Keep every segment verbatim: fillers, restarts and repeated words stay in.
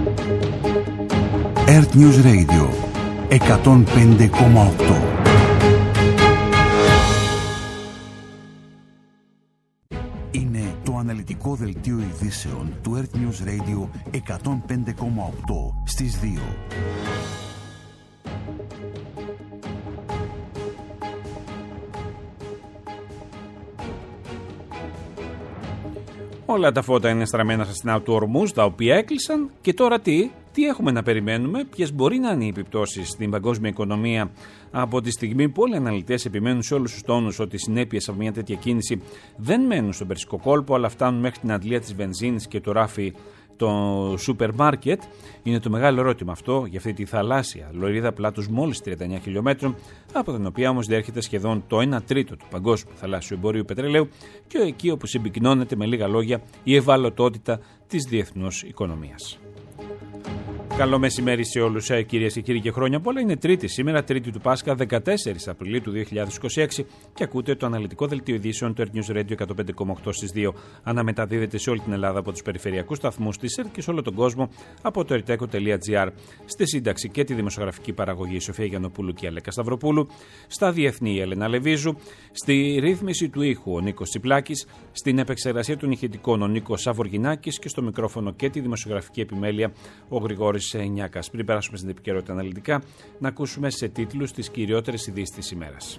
Earth News Radio εκατόν πέντε κόμμα οκτώ. Είναι το αναλυτικό δελτίο ειδήσεων του Earth News Radio εκατόν πέντε κόμμα οκτώ στις δύο. Όλα τα φώτα είναι στραμμένα στα στενά του Ορμούζ, τα οποία έκλεισαν. Και τώρα τι, τι έχουμε να περιμένουμε, ποιες μπορεί να είναι οι επιπτώσεις στην παγκόσμια οικονομία από τη στιγμή που όλοι οι αναλυτές επιμένουν σε όλους τους τόνους ότι οι συνέπειες από μια τέτοια κίνηση δεν μένουν στον Περσικό κόλπο, αλλά φτάνουν μέχρι την αντλία της βενζίνης και το ράφι το σούπερ μάρκετ. Είναι το μεγάλο ερώτημα αυτό για αυτή τη θαλάσσια λωρίδα πλάτους μόλις τριάντα εννέα χιλιόμετρων, από την οποία όμως διέρχεται σχεδόν το ένα τρίτο του παγκόσμιου θαλάσσιου εμπορίου πετρελαίου και εκεί όπου συμπυκνώνεται με λίγα λόγια η ευαλωτότητα της διεθνούς οικονομίας. Καλό μεσημέρι σε όλους, κυρίες και κύριοι, και χρόνια πολλά. Είναι Τρίτη σήμερα, Τρίτη του Πάσχα, δεκατέσσερις Απριλίου του δύο χιλιάδες είκοσι έξι, και ακούτε το αναλυτικό δελτίο ειδήσεων του Earth News Radio εκατόν πέντε κόμμα οκτώ στις δύο. Αναμεταδίδεται σε όλη την Ελλάδα από τους περιφερειακούς σταθμούς της ΕΡΤ και σε όλο τον κόσμο από το ερτέκο τελεία τζι άρ. Στη σύνταξη και τη δημοσιογραφική παραγωγή η Σοφία Γιαννοπούλου και η Αλέκα Σταυροπούλου. Στα διεθνή η Ελένα Λεβίζου. Στη ρύθμιση του ήχου ο Νίκος Τσιπλάκης. Στην επεξεργασία των ηχητικών ο Νίκος Σαβοργινάκης και στο μικρόφωνο και τη δημοσιογραφική επιμέλεια ο Γρηγόρης Νιάκας. Πριν περάσουμε στην επικαιρότητα αναλυτικά, να ακούσουμε σε τίτλους τις κυριότερες ειδήσεις της ημέρας.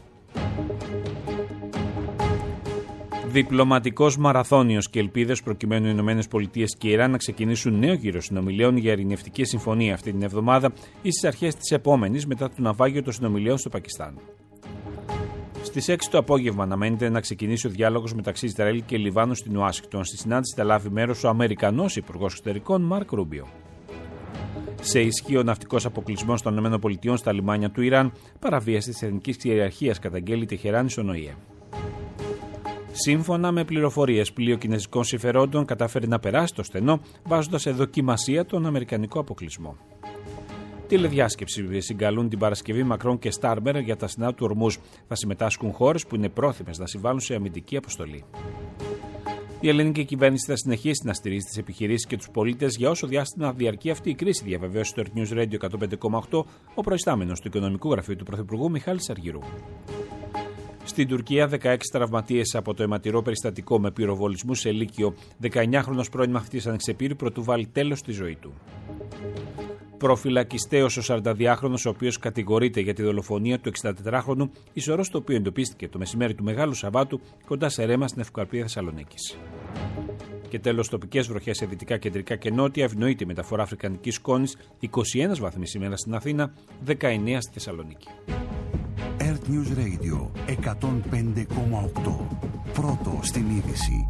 Διπλωματικός μαραθώνιος και ελπίδες προκειμένου οι Ηνωμένες Πολιτείες και η Ιράν να ξεκινήσουν νέο γύρο συνομιλίων για ειρηνευτική συμφωνία αυτή την εβδομάδα ή στις αρχές της επόμενης, μετά το ναυάγιο των συνομιλίων στο Πακιστάν. Στις έξι το απόγευμα αναμένεται να ξεκινήσει ο διάλογος μεταξύ Ισραήλ και Λιβάνου στην Ουάσιγκτον. Στη συνάντηση θα λάβει μέρος ο Αμερικανός Υπουργός Εξωτερικών Μαρκ Ρούμπιο. Σε ισχύ ο ναυτικός αποκλεισμός των ΗΠΑ στα λιμάνια του Ιράν, παραβίαση της εθνικής κυριαρχίας, καταγγέλει η Τεχεράνη στον Ο Ε Ε. Σύμφωνα με πληροφορίες, πλοίο κινέζικων συμφερόντων κατάφερε να περάσει το στενό, βάζοντας σε δοκιμασία τον αμερικανικό αποκλεισμό. Τηλεδιάσκεψη συγκαλούν την Παρασκευή Μακρόν και Στάρμερ για τα στενά του Ορμούζ. Θα συμμετάσχουν χώρες που είναι πρόθυμες να συμβάλλουν σε αμυντική αποστολή. Η ελληνική κυβέρνηση θα συνεχίσει να στηρίζει τις επιχειρήσεις και τους πολίτες για όσο διάστημα διαρκεί αυτή η κρίση, διαβεβαίωσε στο Earth News Radio εκατόν πέντε κόμμα οκτώ ο προϊστάμενος του Οικονομικού Γραφείου του Πρωθυπουργού Μιχάλης Αργυρού. Στην Τουρκία, δεκαέξι τραυματίες από το αιματηρό περιστατικό με πυροβολισμού σε Λύκειο. δεκαεννιάχρονος πρώην μαθητής ανεξεπήρη προτού βάλει τέλος στη ζωή του. Προφυλακιστέος ο σαρανταδυάχρονος, ο οποίος κατηγορείται για τη δολοφονία του εξηντατετράχρονου, ισορρός το οποίο εντοπίστηκε το μεσημέρι του Μεγάλου Σαββάτου κοντά σε Ρέμα στην Ευκαρπία Θεσσαλονίκης. Και τέλος, τοπικές βροχές σε δυτικά, κεντρικά και νότια, ευνοείται η μεταφορά αφρικανικής σκόνης, είκοσι ένα βαθμοί σήμερα στην Αθήνα, δεκαεννέα στη Θεσσαλονίκη. Earth News Radio εκατόν πέντε κόμμα οκτώ. Πρώτο στην είδηση.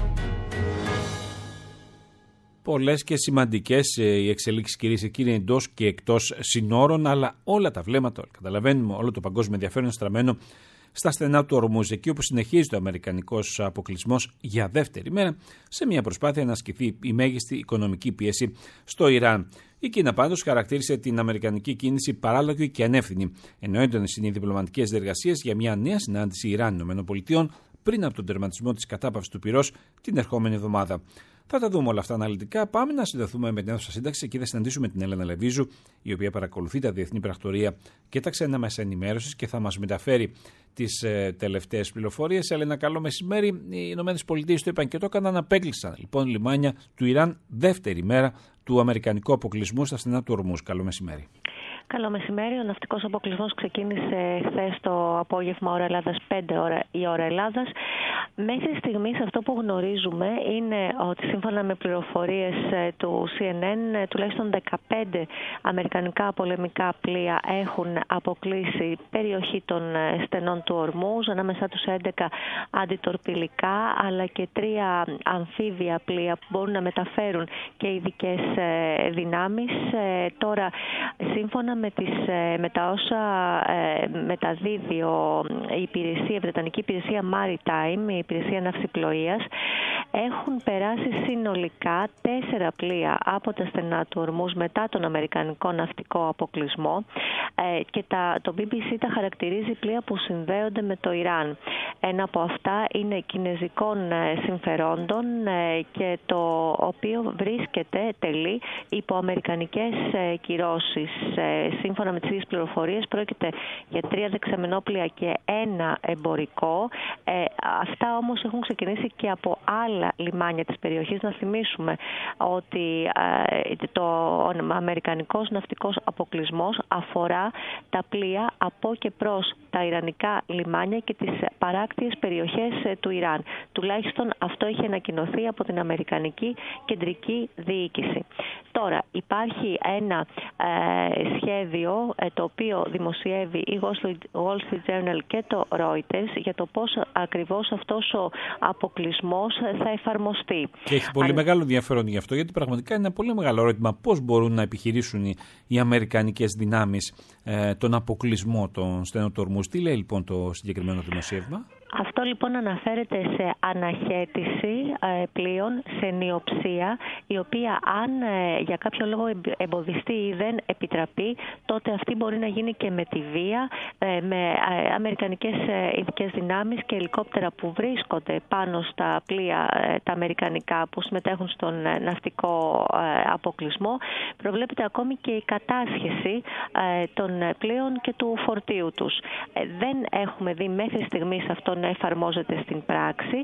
Πολλές και σημαντικές οι εξελίξεις, κυρίες και κύριοι, εντός και εκτός συνόρων, αλλά όλα τα βλέμματα, όλα, καταλαβαίνουμε, όλο το παγκόσμιο ενδιαφέρον στραμμένο στα στενά του Ορμούζ, εκεί όπου συνεχίζει ο αμερικανικός αποκλεισμός για δεύτερη μέρα, σε μια προσπάθεια να ασκηθεί η μέγιστη οικονομική πίεση στο Ιράν. Η Κίνα πάντως χαρακτήρισε την αμερικανική κίνηση παράλογη και ανεύθυνη, ενώ έντονες είναι οι διπλωματικές διεργασίες για μια νέα συνάντηση Ιράν-ΗΠΑ πριν από τον τερματισμό της κατάπαυσης του πυρός την ερχόμενη εβδομάδα. Θα τα δούμε όλα αυτά αναλυτικά. Πάμε να συνδεθούμε με την αίθουσα σύνταξη. Εκεί θα συναντήσουμε την Έλενα Λεβίζου, η οποία παρακολουθεί τα διεθνή πρακτορία και τα ξένα μέσα ενημέρωσης και θα μας μεταφέρει τις ε, τελευταίες πληροφορίες. Έλενα, καλό μεσημέρι. Οι Ηνωμένες Πολιτείες το είπαν και το έκαναν, απέκλεισαν λοιπόν λιμάνια του Ιράν δεύτερη μέρα του αμερικανικού αποκλεισμού στα στενά του Ορμούζ. Καλό μεσημέρι. Καλό μεσημέρι. Ο ναυτικός αποκλεισμός ξεκίνησε χθες το απόγευμα ώρα Ελλάδας, πέντε ώρα η ώρα Ελλάδας. Μέχρι στιγμής αυτό που γνωρίζουμε είναι ότι σύμφωνα με πληροφορίες του σι εν εν τουλάχιστον δεκαπέντε αμερικανικά πολεμικά πλοία έχουν αποκλείσει περιοχή των στενών του Ορμούζ, ανάμεσά τους έντεκα αντιτορπιλικά αλλά και τρία αμφίβια πλοία που μπορούν να μεταφέρουν και ειδικές δυνάμεις. Τώρα, σύμφωνα με, τις, με τα όσα μεταδίδει η υπηρεσία, η Βρετανική υπηρεσία Maritime, η υπηρεσία ναυσιπλοείας, έχουν περάσει συνολικά τέσσερα πλοία από τα στενά του Ορμούζ μετά τον αμερικανικό ναυτικό αποκλεισμό και τα, το μπι μπι σι τα χαρακτηρίζει πλοία που συνδέονται με το Ιράν. Ένα από αυτά είναι κινεζικών συμφερόντων και το οποίο βρίσκεται τελεί υπό αμερικανικές κυρώσεις. Σύμφωνα με τις ίδιες πληροφορίες πρόκειται για τρία δεξαμενόπλοια και ένα εμπορικό. Αυτά όμως έχουν ξεκινήσει και από άλλα λιμάνια της περιοχής. Να θυμίσουμε ότι το αμερικανικός ναυτικός αποκλεισμός αφορά τα πλοία από και προς τα ιρανικά λιμάνια και τις παράκτιες περιοχές του Ιράν. Τουλάχιστον αυτό έχει ανακοινωθεί από την Αμερικανική Κεντρική Διοίκηση. Τώρα υπάρχει ένα ε, σχέδιο ε, το οποίο δημοσιεύει η Wall Street Journal και το Reuters για το πώς ακριβώς αυτός ο αποκλεισμός θα εφαρμοστεί. Και έχει πολύ Αν... μεγάλο ενδιαφέρον γι' αυτό, γιατί πραγματικά είναι ένα πολύ μεγάλο ερώτημα πώς μπορούν να επιχειρήσουν οι, οι αμερικανικές δυνάμεις ε, τον αποκλεισμό των στενών του Ορμούζ. Τι λέει λοιπόν το συγκεκριμένο δημοσίευμα? Αυτό λοιπόν αναφέρεται σε αναχέτηση ε, πλοίων, σε νιοψία, η οποία αν ε, για κάποιο λόγο εμποδιστεί ή δεν επιτραπεί, τότε αυτή μπορεί να γίνει και με τη βία, ε, με ε, αμερικανικές ε, ειδικές δυνάμεις και ελικόπτερα που βρίσκονται πάνω στα πλοία ε, τα αμερικανικά που συμμετέχουν στον ε, ναυτικό ε, αποκλεισμό. Προβλέπεται ακόμη και η κατάσχεση ε, των πλοίων και του φορτίου τους. Ε, δεν έχουμε δει μέχρι στιγμής αυτό να εφαρμόζεται στην πράξη.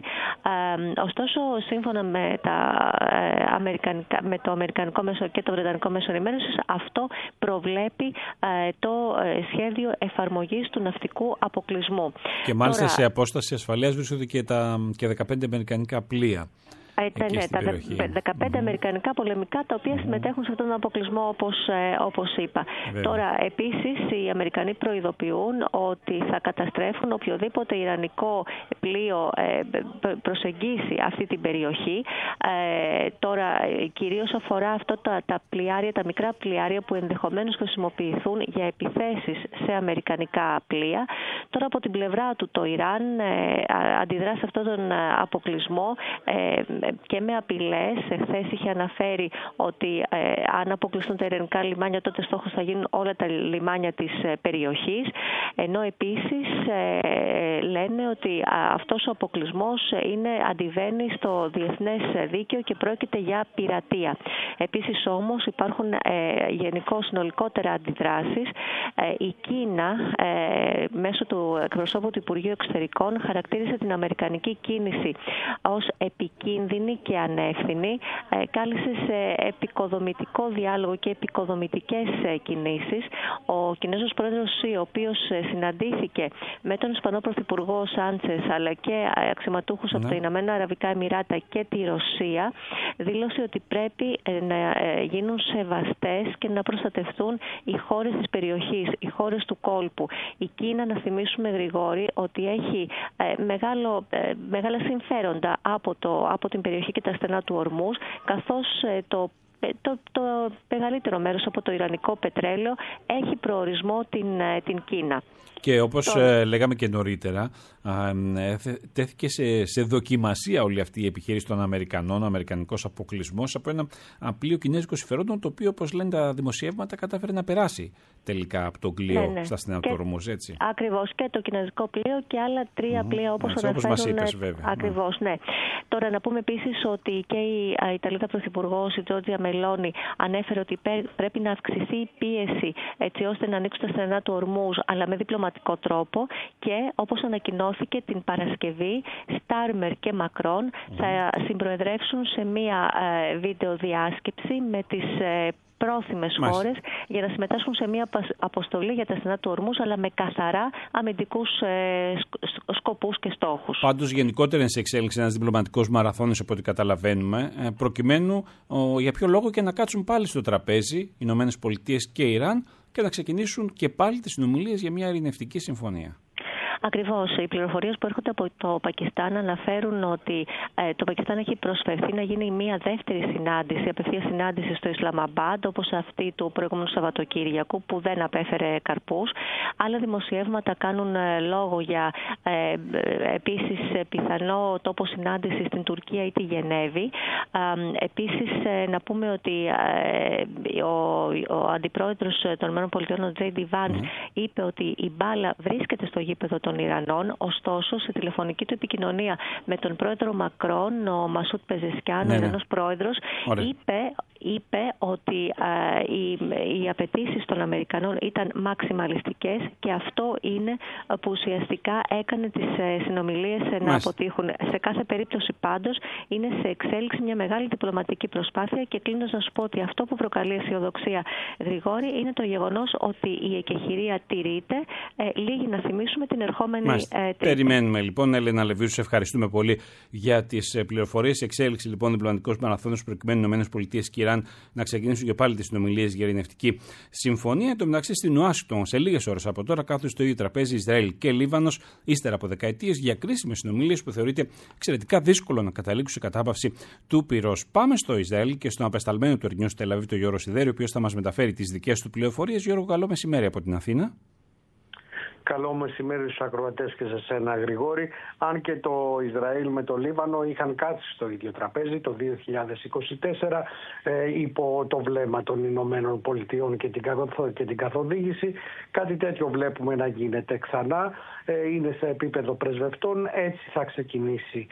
Ε, ωστόσο, σύμφωνα με, τα, ε, αμερικανικά, με το αμερικανικό μέσο και το βρετανικό μέσο ενημέρωσης, αυτό προβλέπει ε, το ε, σχέδιο εφαρμογής του ναυτικού αποκλεισμού. Και μάλιστα Τώρα, σε απόσταση ασφαλείας βρίσκονται και τα και δεκαπέντε αμερικανικά πλοία. Ε, ναι, τα δεκαπέντε mm-hmm. αμερικανικά πολεμικά τα οποία mm-hmm. συμμετέχουν σε αυτόν τον αποκλεισμό όπως, ε, όπως είπα. Βέβαια. Τώρα επίσης οι Αμερικανοί προειδοποιούν ότι θα καταστρέφουν οποιοδήποτε ιρανικό πλοίο ε, προσεγγίσει αυτή την περιοχή. Ε, τώρα κυρίως αφορά αυτό τα, τα πλοιάρια, τα μικρά πλοιάρια που ενδεχομένως χρησιμοποιηθούν για επιθέσεις σε αμερικανικά πλοία. Τώρα από την πλευρά του το Ιράν ε, αντιδρά σε αυτόν τον αποκλεισμό ε, και με απειλές. Χθες είχε αναφέρει ότι ε, αν αποκλειστούν τα ιρανικά λιμάνια, τότε στόχος θα γίνουν όλα τα λιμάνια της ε, περιοχής. Ενώ επίσης ε, λένε ότι α, αυτός ο αποκλεισμός είναι, αντιβαίνει στο διεθνές δίκαιο και πρόκειται για πειρατεία. Επίσης όμως υπάρχουν ε, γενικώ συνολικότερα αντιδράσεις. Ε, η Κίνα ε, μέσω του εκπροσώπου του Υπουργείου Εξωτερικών χαρακτήρισε την αμερικανική κίνηση ως επικίνδυνη και ανεύθυνη, κάλεσε σε επικοδομητικό διάλογο και επικοδομητικές κινήσεις. Ο Κινέζος πρόεδρος Σι, ο οποίος συναντήθηκε με τον Ισπανό Πρωθυπουργό Σάντσες αλλά και αξιωματούχους ναι. από τα Ηνωμένα Αραβικά Εμιράτα και τη Ρωσία, δήλωσε ότι πρέπει να γίνουν σεβαστές και να προστατευτούν οι χώρες της περιοχής, οι χώρες του κόλπου. Η Κίνα, να θυμίσουμε Γρηγόρη, ότι έχει μεγάλο, μεγάλα συμφέροντα από, το, από την περιοχή και τα στενά του Ορμούζ, καθώς το Το, το μεγαλύτερο μέρος από το ιρανικό πετρέλαιο έχει προορισμό την, την Κίνα. Και όπως το... ε, λέγαμε και νωρίτερα, ε, τέθηκε σε, σε δοκιμασία όλη αυτή η επιχείρηση των Αμερικανών, ο αμερικανικός αποκλεισμός από ένα πλοίο κινέζικο συμφερόντων, το οποίο, όπως λένε τα δημοσιεύματα, κατάφερε να περάσει τελικά από το πλοίο ναι, ναι. στα στενά του Ορμούζ, έτσι. Ακριβώς, και το κινέζικο πλοίο και άλλα τρία mm-hmm. πλοία όπως έτσι, αναφέρουν. Όπως μας είπες, βέβαια. Ακριβώς, ναι. Τώρα να πούμε επίσης ότι και η Ιταλίδα Πρωθυπουργός, η Τζόρτζια Μελόνι, ανέφερε ότι πρέπει να αυξηθεί η πίεση έτσι ώστε να ανοίξουν τα στενά του Ορμούζ, αλλά με διπλωματικό τρόπο, και όπως ανακοινώθηκε την Παρασκευή, Στάρμερ και Μακρόν mm. θα συμπροεδρεύσουν σε μία ε, βίντεο διάσκεψη με τις ε, πρόθυμες χώρες για να συμμετάσχουν σε μια αποστολή για τα στενά του Ορμούζ, αλλά με καθαρά αμυντικούς ε, σκοπούς και στόχους. Πάντως, γενικότερα είναι σε εξέλιξη ένας διπλωματικός μαραθώνιος, από ό,τι καταλαβαίνουμε, προκειμένου ο, για ποιο λόγο και να κάτσουν πάλι στο τραπέζι οι Ηνωμένες Πολιτείες και Ιράν και να ξεκινήσουν και πάλι τις συνομιλίες για μια ειρηνευτική συμφωνία. Ακριβώς. Οι πληροφορίες που έρχονται από το Πακιστάν αναφέρουν ότι ε, το Πακιστάν έχει προσφερθεί να γίνει μια δεύτερη συνάντηση, απευθείας συνάντηση στο Ισλαμαμπάντ, όπως αυτή του προηγούμενου Σαββατοκύριακου, που δεν απέφερε καρπούς. Άλλα δημοσιεύματα κάνουν ε, λόγο για ε, επίσης πιθανό τόπο συνάντηση στην Τουρκία ή τη Γενέβη. Ε, επίσης, ε, να πούμε ότι ε, ο, ο αντιπρόεδρος των ΗΠΑ, ο Τζέι Ντι Βάνς, mm. είπε ότι η μπάλα βρίσκεται στο γήπεδο των Ιρανών. Ωστόσο, σε τηλεφωνική του επικοινωνία με τον πρόεδρο Μακρόν, ο Μασούτ Πεζεσκιάν, ναι, ο Ιρανός πρόεδρος, είπε, είπε ότι α, οι, οι απαιτήσεις των Αμερικανών ήταν μαξιμαλιστικές και αυτό είναι που ουσιαστικά έκανε τις συνομιλίες Μάλιστα. να αποτύχουν. Σε κάθε περίπτωση πάντως είναι σε εξέλιξη μια μεγάλη διπλωματική προσπάθεια και κλείνω να σου πω ότι αυτό που προκαλεί αισιοδοξία, Γρηγόρη, είναι το γεγονός ότι η εκεχηρία τηρείται. Ε, λίγη να θυμίσουμε την ερχόμενη ε, τρίτη. Περιμένουμε λοιπόν, Έλενα Λεβίου, σε ευχαριστούμε πολύ για τις πληροφορίες. Εξέλιξη λοιπόν διπλωματικός μαραθώνος προκειμένου οι ΗΠΑ και η Ιράν να ξεκινήσουν και πάλι τις συνομιλίες για ειρηνευτική συμφωνία. Εν τω μεταξύ, στην Ουάσιγκτον, σε λίγες ώρες από τώρα, κάθονται στο ίδιο τραπέζι Ισραήλ και Λίβανος, ύστερα από δεκαετίες, για κρίσιμες συνομιλίες που θεωρείται εξαιρετικά δύσκολο να καταλήξουν σε κατάπαυση του πυρός. Πάμε στο Ισραήλ και στον απεσταλμένο του Ερνιού στη Τελαβίβ, τον Γιώργο Σιδέρη, ο οποίος θα μας μεταφέρει τις δικές του πληροφορίες. Γιώργο, καλό μεσημέρι από την Αθήνα. Καλό μεσημέρι στους ακροατές και σε σένα, Γρηγόρη. Αν και το Ισραήλ με το Λίβανο είχαν κάτσει στο ίδιο τραπέζι το δύο χιλιάδες είκοσι τέσσερα ε, υπό το βλέμμα των Ηνωμένων Πολιτειών και την, καθο, και την καθοδήγηση, κάτι τέτοιο βλέπουμε να γίνεται ξανά. Ε, είναι σε επίπεδο πρεσβευτών. Έτσι θα ξεκινήσει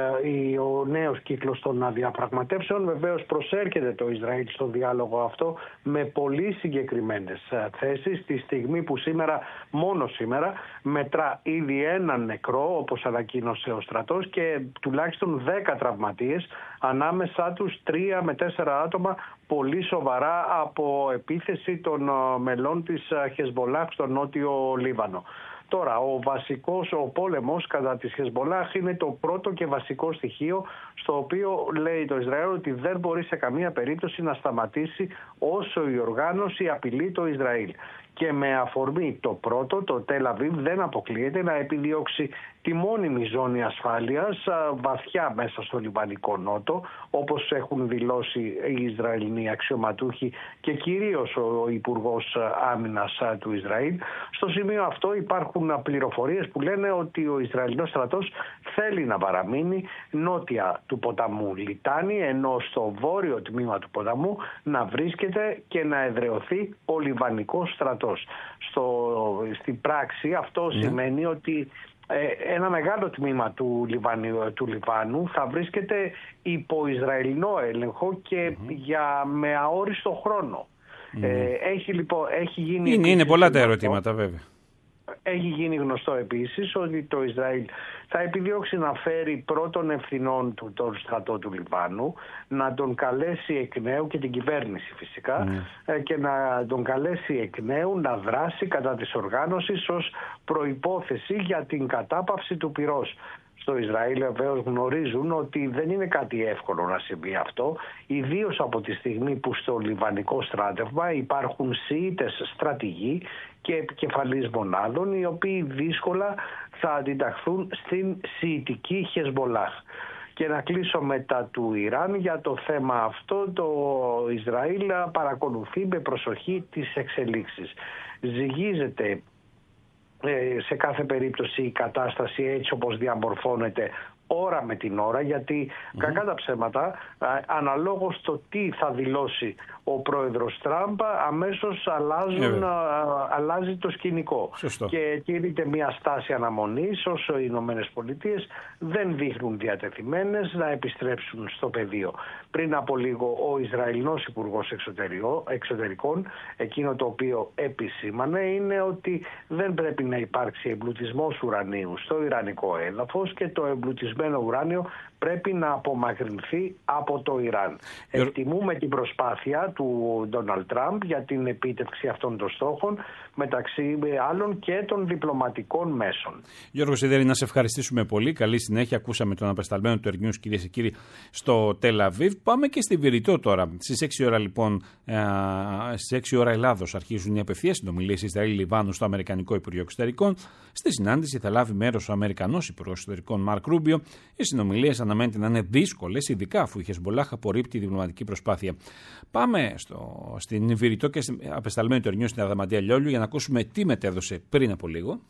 ε, ο νέος κύκλος των διαπραγματεύσεων. Βεβαίως προσέρχεται το Ισραήλ στο διάλογο αυτό με πολύ συγκεκριμένες θέσεις, τη στιγμή που σήμερα μόνο σήμερα μετρά ήδη έναν νεκρό, όπως ανακοίνωσε ο στρατός, και τουλάχιστον δέκα τραυματίες, ανάμεσά τους τρία με τέσσερα άτομα πολύ σοβαρά από επίθεση των μελών της Χεσμπολάχ στο νότιο Λίβανο. Τώρα, ο βασικός, ο πόλεμος κατά της Χεσμπολάχ είναι το πρώτο και βασικό στοιχείο, στο οποίο λέει το Ισραήλ ότι δεν μπορεί σε καμία περίπτωση να σταματήσει όσο η οργάνωση απειλεί το Ισραήλ. Και με αφορμή το πρώτο, το Τελαβίβ δεν αποκλείεται να επιδιώξει τη μόνιμη ζώνη ασφάλειας βαθιά μέσα στο Λιβανικό Νότο, όπως έχουν δηλώσει οι Ισραηλινοί αξιωματούχοι και κυρίως ο Υπουργός Άμυνας του Ισραήλ. Στο σημείο αυτό υπάρχουν πληροφορίες που λένε ότι ο Ισραηλινός στρατός θέλει να παραμείνει νότια του ποταμού Λιτάνη, ενώ στο βόρειο τμήμα του ποταμού να βρίσκεται και να εδραιωθεί ο Λιβανικός στρατός. Στο, στην πράξη αυτό yeah. σημαίνει ότι ε, ένα μεγάλο τμήμα του, Λιβανίου, του Λιβάνου θα βρίσκεται υπό Ισραηλινό έλεγχο και mm-hmm. για, με αόριστο χρόνο. Mm-hmm. Ε, έχει, λοιπόν, έχει γίνει είναι, είναι πολλά τα ερωτήματα βέβαια. Έχει γίνει γνωστό επίσης ότι το Ισραήλ θα επιδιώξει να φέρει πρώτων ευθυνών του τον στρατό του Λιβάνου, να τον καλέσει εκ νέου και την κυβέρνηση φυσικά mm. και να τον καλέσει εκ νέου να δράσει κατά της οργάνωσης ως προϋπόθεση για την κατάπαυση του πυρός. Στο Ισραήλ βεβαίως γνωρίζουν ότι δεν είναι κάτι εύκολο να συμβεί αυτό, ιδίως από τη στιγμή που στο λιβανικό στράτευμα υπάρχουν Σιήτες στρατηγοί και επικεφαλής μονάδων, οι οποίοι δύσκολα θα αντιταχθούν στην Σιητική Χεσμπολάχ. Και να κλείσω μετά του Ιράν για το θέμα αυτό. Το Ισραήλ παρακολουθεί με προσοχή τις εξελίξεις. Ζυγίζεται σε κάθε περίπτωση η κατάσταση έτσι όπως διαμορφώνεται ώρα με την ώρα, γιατί mm-hmm. κακά τα ψέματα, αναλόγως το τι θα δηλώσει ο πρόεδρος Τραμπ, αμέσως αλλάζουν, α, αλλάζει το σκηνικό. Σωστό. Και τηρείται μια στάση αναμονής όσο οι Ηνωμένες Πολιτείες δεν δείχνουν διατεθειμένες να επιστρέψουν στο πεδίο. Πριν από λίγο ο Ισραηλινός Υπουργός Εξωτερικών, εκείνο το οποίο επισήμανε είναι ότι δεν πρέπει να υπάρξει εμπλουτισμός ουρανίου στο ιρανικό έδαφος και το εμπλουτισμό φωτισμένο ουράνιο πρέπει να απομακρυνθεί από το Ιράν. Γιώργο... Εκτιμούμε την προσπάθεια του Ντόναλντ Τραμπ για την επίτευξη αυτών των στόχων, μεταξύ άλλων και των διπλωματικών μέσων. Γιώργο Σιδέρη, να σε ευχαριστήσουμε πολύ. Καλή συνέχεια. Ακούσαμε τον απεσταλμένο του Ερνιούς, κυρίες και κύριοι, στο Τελ Αβίβ. Πάμε και στη Βηρητό τώρα. Στις έξι ώρα λοιπόν, στις έξι ώρα Ελλάδος αρχίζουν οι απευθείας συνομιλίες Ισραήλ-Λιβάνου στο Αμερικανικό Υπουργείο Εξωτερικών. Στη συνάντηση θα λάβει μέρος ο Αμερικανός Υπουργός Εξωτερικών Μαρκ Ρούμπιο. Οι συνομιλίες αναμένεται να είναι δύσκολες, ειδικά αφού η Χεσμολάχ απορρίπτει τη διπλωματική προσπάθεια. Πάμε στο, στην Βηρητό και στην απεσταλμένη του Ερνιού στην Αδαμαντία Λιόλιου για να ακούσουμε τι μετέδωσε πριν από λίγο.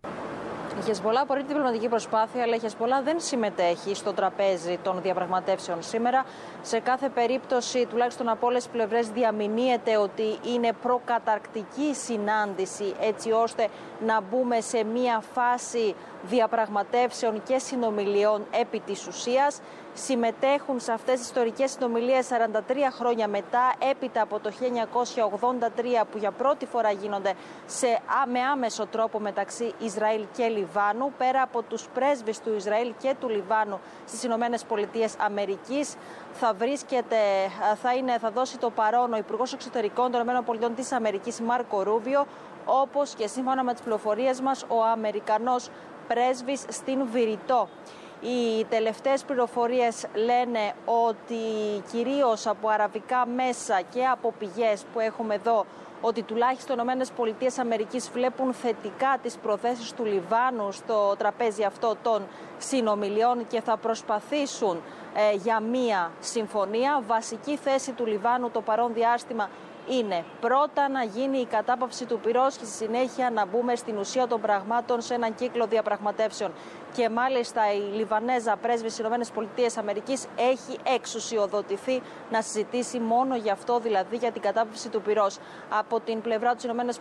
Η Χεσμολάχ απορρίπτει την διπλωματική προσπάθεια, αλλά η Χεσμολάχ δεν συμμετέχει στο τραπέζι των διαπραγματεύσεων σήμερα. Σε κάθε περίπτωση, τουλάχιστον από όλες τις πλευρές, διαμηνύεται ότι είναι προκαταρκτική συνάντηση, έτσι ώστε να μπούμε σε μία φάση διαπραγματεύσεων και συνομιλιών επί της ουσίας. Συμμετέχουν σε αυτές τις ιστορικές συνομιλίες σαράντα τρία χρόνια μετά, έπειτα από το χίλια εννιακόσια ογδόντα τρία, που για πρώτη φορά γίνονται σε, με άμεσο τρόπο μεταξύ Ισραήλ και Λιβάνου, πέρα από τους πρέσβεις του Ισραήλ και του Λιβάνου στις Ηνωμένες Πολιτείες Αμερικής. Θα βρίσκεται, θα, είναι, θα δώσει το παρόν ο Υπουργός Εξωτερικών των Ηνωμένων Πολιτειών της Αμερικής, Μάρκο Ρούμπιο, όπως και σύμφωνα με τις πληροφορίες μας ο Αμερικανός πρέσβης στην Βηρητό. Οι τελευταίες πληροφορίες λένε ότι κυρίως από αραβικά μέσα και από πηγές που έχουμε εδώ, ότι τουλάχιστον οι Ηνωμένες Πολιτείες Αμερικής βλέπουν θετικά τις προθέσεις του Λιβάνου στο τραπέζι αυτό των συνομιλιών και θα προσπαθήσουν ε, για μία συμφωνία. Βασική θέση του Λιβάνου το παρόν διάστημα είναι πρώτα να γίνει η κατάπαυση του πυρός και στη συνέχεια να μπούμε στην ουσία των πραγμάτων σε έναν κύκλο διαπραγματεύσεων. Και μάλιστα η Λιβανέζα πρέσβη στις ΗΠΑ έχει εξουσιοδοτηθεί να συζητήσει μόνο γι' αυτό, δηλαδή για την κατάπαυση του πυρός. Από την πλευρά της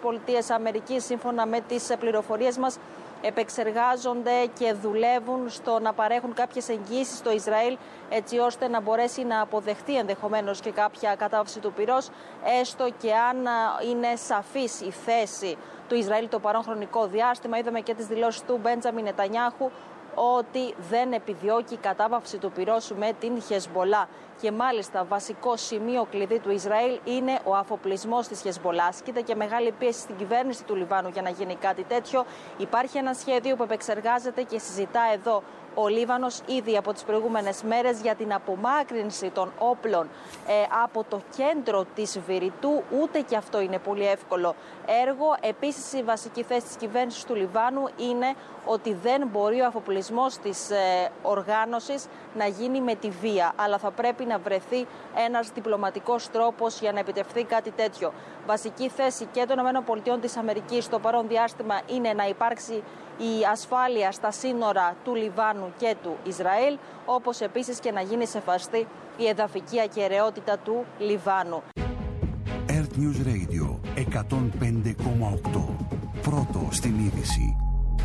ΗΠΑ, σύμφωνα με τις πληροφορίες μας, επεξεργάζονται και δουλεύουν στο να παρέχουν κάποιες εγγύησεις στο Ισραήλ, έτσι ώστε να μπορέσει να αποδεχτεί ενδεχομένως και κάποια κατάπαυση του πυρός, έστω και αν είναι σαφής η θέση του Ισραήλ το παρόν χρονικό διάστημα. Είδαμε και τις δηλώσεις του Μπέντζαμιν Νετανιάχου ότι δεν επιδιώκει κατάπαυση του πυρός με την Χεσμολάχ. Και μάλιστα βασικό σημείο κλειδί του Ισραήλ είναι ο αφοπλισμός της Χεσμολάχ. Κοίτα και μεγάλη πίεση στην κυβέρνηση του Λιβάνου για να γίνει κάτι τέτοιο. Υπάρχει ένα σχέδιο που επεξεργάζεται και συζητά εδώ ο Λίβανος ήδη από τις προηγούμενες μέρες για την απομάκρυνση των όπλων ε, από το κέντρο της Βηρητού. Ούτε και αυτό είναι πολύ εύκολο έργο. Επίσης, η βασική θέση της κυβέρνησης του Λιβάνου είναι ότι δεν μπορεί ο αφοπλισμός της ε, οργάνωσης να γίνει με τη βία, αλλά θα πρέπει να βρεθεί ένας διπλωματικός τρόπος για να επιτευχθεί κάτι τέτοιο. Βασική θέση και των ΗΠΑ στο παρόν διάστημα είναι να υπάρξει η ασφάλεια στα σύνορα του Λιβάνου και του Ισραήλ, όπως επίσης και να γίνει σεβαστή η εδαφική ακεραιότητα του Λιβάνου. Earth News Radio εκατόν πέντε κόμμα οκτώ. Πρώτο στην είδηση.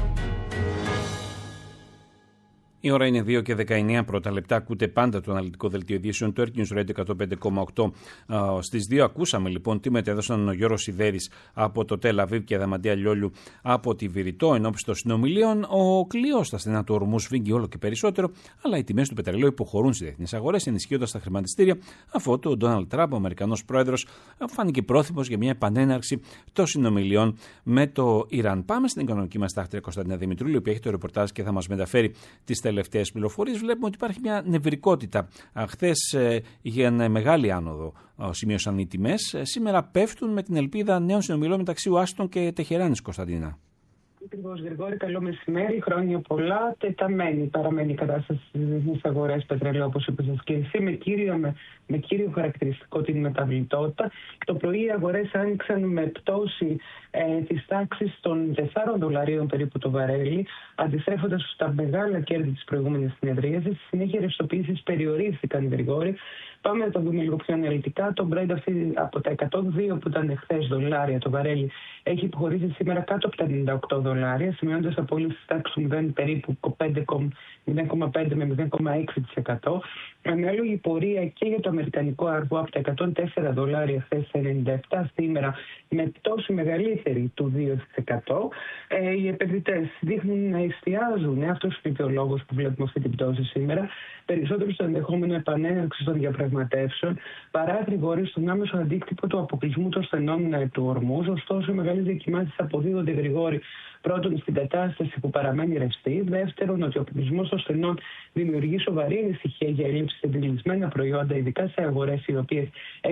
Η ώρα είναι δύο και δεκαεννέα πρώτα λεπτά. Ακούτε πάντα το αναλυτικό δελτίο ειδήσεων του Earth News Radio εκατόν πέντε κόμμα οκτώ. Στις δύο ακούσαμε λοιπόν τι μετέδωσαν ο Γιώργος Σιδέρης από το Τελ Αβίβ και η Αδαμαντία Λιόλιου από τη Βηρητό ενώπιση των συνομιλίων. Ο κλειός στα στενά του ορμού σφίγγει όλο και περισσότερο, αλλά οι τιμές του πετρελαίου υποχωρούν στις διεθνείς αγορές, ενισχύοντας τα χρηματιστήρια, αφού ο Ντόναλντ Τραμπ, ο Αμερικανός πρόεδρος, φάνηκε πρόθυμος για μια επανέναρξη των συνομιλιών με το Ιράν. Πάμε στην οικονομική μας τάχτρια Κωνσταντίνα Δημητρούλη, που έχει το ρεπορτάζ και θα μας μεταφέρει τις τελευταίες πληροφορίες. Βλέπουμε ότι υπάρχει μια νευρικότητα. Χθες ε, είχε μεγάλη άνοδο, ε, σημείωσαν οι τιμές. Ε, σήμερα πέφτουν με την ελπίδα νέων συνομιλών μεταξύ Ουάσιγκτον και Τεχεράνης, Κωνσταντίνα. Ακριβώς, Γρηγόρη, καλό μεσημέρι, χρόνια πολλά. Τεταμένη παραμένει η κατάσταση στις διεθνείς αγορές πετρελαίου, όπως είπες και εσύ, με κύριο, με, με κύριο χαρακτηριστικό την μεταβλητότητα. Το πρωί οι αγορές άνοιξαν με πτώση ε, της τάξης των τεσσάρων δολαρίων περίπου το βαρέλι, αντιστρέφοντας στα μεγάλα κέρδη της προηγούμενης συνεδρίασης. Στη συνέχεια, οι ρευστοποιήσεις περιορίστηκαν, Γρηγόρη, Πάμε να το δούμε λίγο πιο αναλυτικά. Το Brent αυτή από τα εκατόν δύο που ήταν χθες δολάρια το βαρέλι έχει υποχωρήσει σήμερα κάτω από τα ενενήντα οκτώ δολάρια, σημειώνοντας απόλυση τάξη του μηδέν περίπου μηδέν κόμμα πέντε με μηδέν κόμμα έξι τοις εκατό. Ανάλογη πορεία και για το αμερικανικό αργό από τα εκατόν τέσσερα δολάρια χθες σε ενενήντα επτά σήμερα, με πτώση μεγαλύτερη του δύο τοις εκατό. Ε, οι επενδυτές δείχνουν να εστιάζουν, ε, αυτός είναι και ο λόγος που βλέπουμε αυτή την πτώση σήμερα, περισσότερο στο ενδεχόμενο επανέναρξη των διαπραγματεύσεων παρά γρηγορεί στον άμεσο αντίκτυπο του αποκλεισμού των στενών του Ορμούζ. Ωστόσο, οι μεγάλες διακυμάνσεις αποδίδονται γρηγόρη. Πρώτον, στην κατάσταση που παραμένει ρευστή. Δεύτερον, ότι ο αποκλεισμός των στενών δημιουργεί σοβαρή ανησυχία για έλλειψη σε δηλισμένα προϊόντα, ειδικά σε αγορές οι οποίες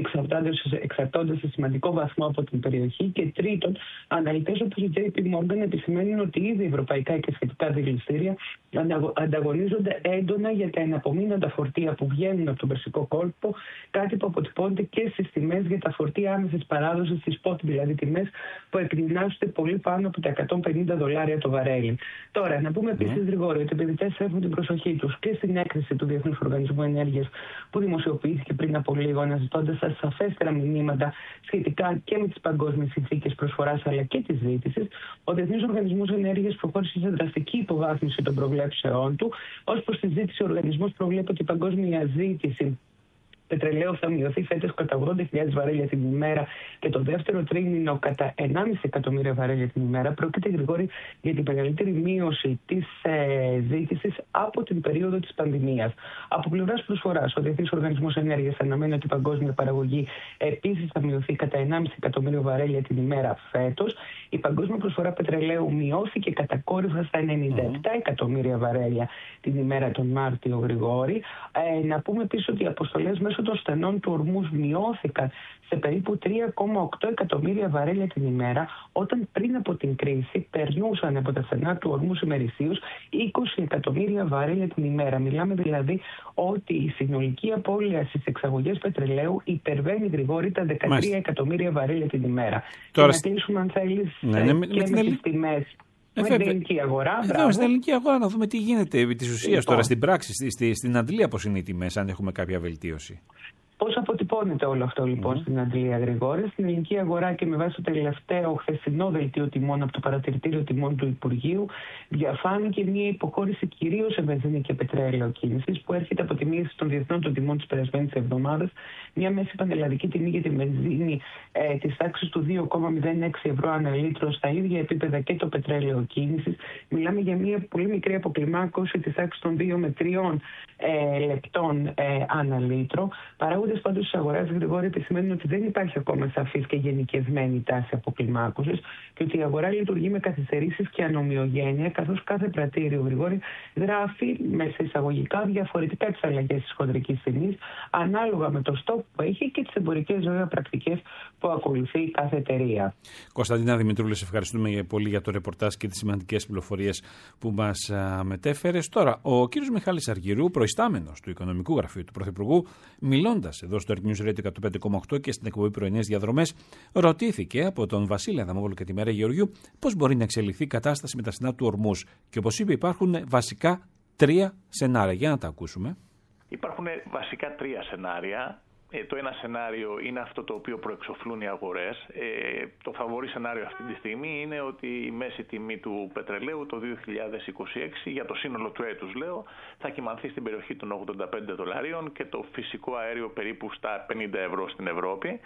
εξαρτώνται σε σημαντικό βαθμό από την περιοχή. Και τρίτον, αναλυτές όπως η τζέι πι Morgan επισημαίνουν ότι ήδη ευρωπαϊκά και σχετικά δηληστήρια ανταγωνίζονται έντονα για τα εναπομείνοντα φορτία που βγαίνουν από τον Περσικό κόλπο, κάτι που αποτυπώνεται και στις τιμές για τα φορτία άμεσης παράδοσης, στις spot δηλαδή τιμές που εκδυνάζονται πολύ πάνω από τα εκατόν πενήντα δολάρια το βαρέλι. Τώρα, να πούμε επίσης γρήγορα ότι οι επενδυτές έχουν την προσοχή τους και στην έκθεση του Διεθνούς Οργανισμού Ενέργειας που δημοσιοποιήθηκε πριν από λίγο, αναζητώντας σαφέστερα μηνύματα σχετικά και με τις παγκόσμιες συνθήκες προσφοράς αλλά και της ζήτησης. Ο Διεθνής Οργανισμός Ενέργειας προχώρησε σε δραστική υποβάθμιση των προβλέψεών του. Ως προς τη ζήτηση, ο οργανισμός προβλέπει ότι η παγκόσμια ζήτηση πετρελαίου θα μειωθεί φέτος κατά ογδόντα χιλιάδες βαρέλια την ημέρα και το δεύτερο τρίμηνο κατά ενάμιση εκατομμύρια βαρέλια την ημέρα. Πρόκειται γρηγόρη για την μεγαλύτερη μείωση της ε, ζήτησης από την περίοδο της πανδημίας. Από πλευράς προσφοράς, ο Διεθνής Οργανισμός Ενέργειας αναμένει ότι η παγκόσμια παραγωγή επίσης θα μειωθεί κατά ενάμιση εκατομμύριο βαρέλια την ημέρα φέτος. Η παγκόσμια προσφορά πετρελαίου μειώθηκε κατακόρυφα στα ενενήντα επτά εκατομμύρια βαρέλια την ημέρα τον Μάρτιο γρηγόρη. Ε, να πούμε επίσης ότι οι αποστολές μέσω των στενών του Ορμούζ μειώθηκαν σε περίπου τρία κόμμα οκτώ εκατομμύρια βαρέλια την ημέρα, όταν πριν από την κρίση περνούσαν από τα στενά του Ορμούζ ημερησίως είκοσι εκατομμύρια βαρέλια την ημέρα. Μιλάμε δηλαδή ότι η συνολική απώλεια στις εξαγωγές πετρελαίου υπερβαίνει γρηγόρη τα δεκατρία Μάλιστα. εκατομμύρια βαρέλια την ημέρα. Τώρα... Και να κλείσουμε αν θέλεις ναι, ναι, και με, με τις τιμές. Ε, με την ελληνική αγορά. Εδώ στην ελληνική αγορά να δούμε τι γίνεται επί της ουσίας λοιπόν. Τώρα στην πράξη, στη, στη, στην αντλία πώς είναι οι τιμές, αν έχουμε κάποια βελτίωση. Πώς αποτυπώνεται όλο αυτό λοιπόν mm. στην Αντλία Γρηγόρη? Στην ελληνική αγορά και με βάση το τελευταίο χθεσινό δελτίο τιμών από το παρατηρητήριο τιμών του Υπουργείου, διαφάνηκε μια υποχώρηση κυρίως σε βενζίνη και πετρέλαιο κίνησης που έρχεται από τη μείωση των διεθνών των τιμών της περασμένης εβδομάδας. Μια μέση πανελλαδική τιμή για τη βενζίνη ε, της τάξης του δύο κόμμα μηδέν έξι ευρώ ανά λίτρο, στα ίδια επίπεδα και το πετρέλαιο κίνησης. Μιλάμε για μια πολύ μικρή αποκλιμάκωση της τάξης των δύο με τρία ε, λεπτών ε, ανά λίτρο. Παράγοντες πάντως της αγοράς Γρηγόρη επισημαίνουν ότι δεν υπάρχει ακόμα σαφής και γενικευμένη τάση αποκλιμάκωσης και ότι η αγορά λειτουργεί με καθυστερήσεις και ανομοιογένεια, καθώς κάθε πρατήριο Γρηγόρη γράφει μέσα εισαγωγικά διαφορετικά τις αλλαγές της χοντρικής τιμής ανάλογα με το στόχο που έχει και τις εμπορικές βέβαια πρακτικές που ακολουθεί κάθε εταιρεία. Κωνσταντίνα Δημητρούλη, σε ευχαριστούμε πολύ για το ρεπορτάζ και τις σημαντικές πληροφορίες που μας μετέφερες. Τώρα, ο κύριος Μιχάλης Αργυρού, προϊστάμενος του Οικονομικού Γραφείου του Πρωθυπουργού, μιλώντας εδώ στο Earth News Radio εκατόν πέντε κόμμα οκτώ και στην εκπομπή Πρωινές Διαδρομές, ρωτήθηκε από τον Βασίλη Αδαμόπουλο και τη Μέρα Γεωργιού πώς μπορεί να εξελιχθεί η κατάσταση με τα στενά του Ορμούζ. Και όπως είπε, υπάρχουν βασικά τρία σενάρια. Για να τα ακούσουμε. Υπάρχουν βασικά τρία σενάρια. Ε, το ένα σενάριο είναι αυτό το οποίο προεξοφλούν οι αγορές. Ε, το φαβορί σενάριο αυτή τη στιγμή είναι ότι η μέση τιμή του πετρελαίου το δύο χιλιάδες είκοσι έξι, για το σύνολο του έτους λέω, θα κυμανθεί στην περιοχή των ογδόντα πέντε δολαρίων και το φυσικό αέριο περίπου στα πενήντα ευρώ στην Ευρώπη.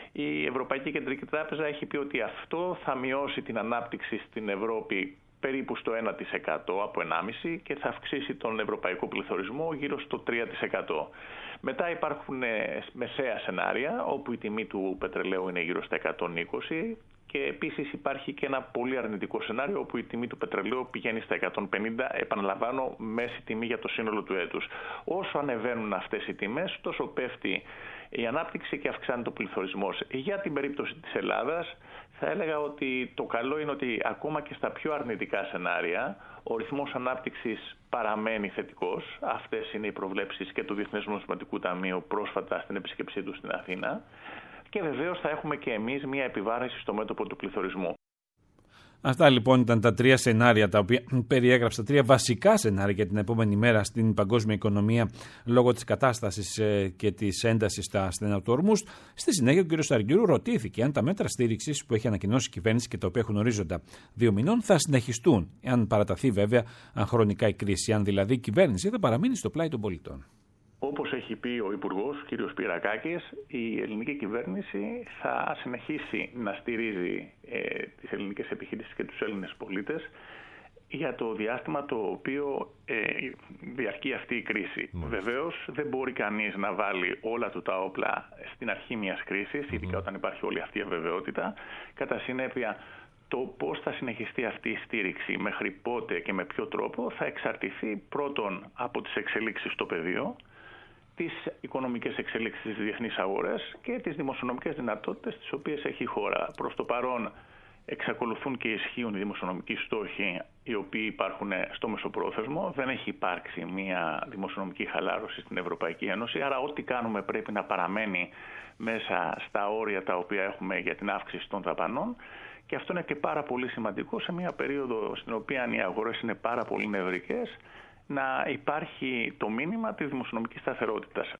Η Ευρωπαϊκή Κεντρική Τράπεζα έχει πει ότι αυτό θα μειώσει την ανάπτυξη στην Ευρώπη περίπου στο ένα τοις εκατό από ενάμιση τοις εκατό και θα αυξήσει τον ευρωπαϊκό πληθωρισμό γύρω στο τρία τοις εκατό. Μετά υπάρχουν μεσαία σενάρια όπου η τιμή του πετρελαίου είναι γύρω στα εκατόν είκοσι και επίσης υπάρχει και ένα πολύ αρνητικό σενάριο όπου η τιμή του πετρελαίου πηγαίνει στα εκατόν πενήντα, επαναλαμβάνω, μέση τιμή για το σύνολο του έτους. Όσο ανεβαίνουν αυτές οι τιμές, τόσο πέφτει η ανάπτυξη και αυξάνεται ο πληθωρισμός. Για την περίπτωση της Ελλάδας, θα έλεγα ότι το καλό είναι ότι ακόμα και στα πιο αρνητικά σενάρια, ο ρυθμός ανάπτυξης παραμένει θετικός. Αυτές είναι οι προβλέψεις και του Διεθνούς Νομισματικού Ταμείου πρόσφατα στην επίσκεψή του στην Αθήνα. Και βεβαίως θα έχουμε και εμείς μια επιβάρυνση στο μέτωπο του πληθωρισμού. Αυτά λοιπόν ήταν τα τρία σενάρια τα οποία περιέγραψα, τρία βασικά σενάρια για την επόμενη μέρα στην παγκόσμια οικονομία λόγω της κατάστασης και της έντασης στα στενά του Ορμούζ. Στη συνέχεια, ο κ. Σταργιούρου ρωτήθηκε αν τα μέτρα στήριξης που έχει ανακοινώσει η κυβέρνηση και τα οποία έχουν ορίζοντα δύο μηνών θα συνεχιστούν, αν παραταθεί βέβαια αν χρονικά η κρίση, αν δηλαδή η κυβέρνηση θα παραμείνει στο πλάι των πολιτών. Όπως έχει πει ο Υπουργός, κ. Σπυρακάκης, η ελληνική κυβέρνηση θα συνεχίσει να στηρίζει ε, τις ελληνικές επιχειρήσεις και τους Έλληνες πολίτες για το διάστημα το οποίο ε, διαρκεί αυτή η κρίση. Mm. Βεβαίως δεν μπορεί κανείς να βάλει όλα του τα όπλα στην αρχή μιας κρίσης, mm. ειδικά όταν υπάρχει όλη αυτή η αβεβαιότητα. Κατά συνέπεια, το πώς θα συνεχιστεί αυτή η στήριξη, μέχρι πότε και με ποιο τρόπο, θα εξαρτηθεί πρώτον από τις εξελίξεις στο πεδίο, τις οικονομικές εξελίξεις στις διεθνείς αγορές και τις δημοσιονομικές δυνατότητες τις οποίες έχει η χώρα. Προς το παρόν εξακολουθούν και ισχύουν οι δημοσιονομικοί στόχοι οι οποίοι υπάρχουν στο μεσοπρόθεσμο. Δεν έχει υπάρξει μια δημοσιονομική χαλάρωση στην Ευρωπαϊκή Ένωση, άρα ό,τι κάνουμε πρέπει να παραμένει μέσα στα όρια τα οποία έχουμε για την αύξηση των δαπανών. Και αυτό είναι και πάρα πολύ σημαντικό σε μια περίοδο στην οποία οι αγορές είναι πάρα πολύ νευρικές, να υπάρχει το μήνυμα της δημοσιονομικής σταθερότητας.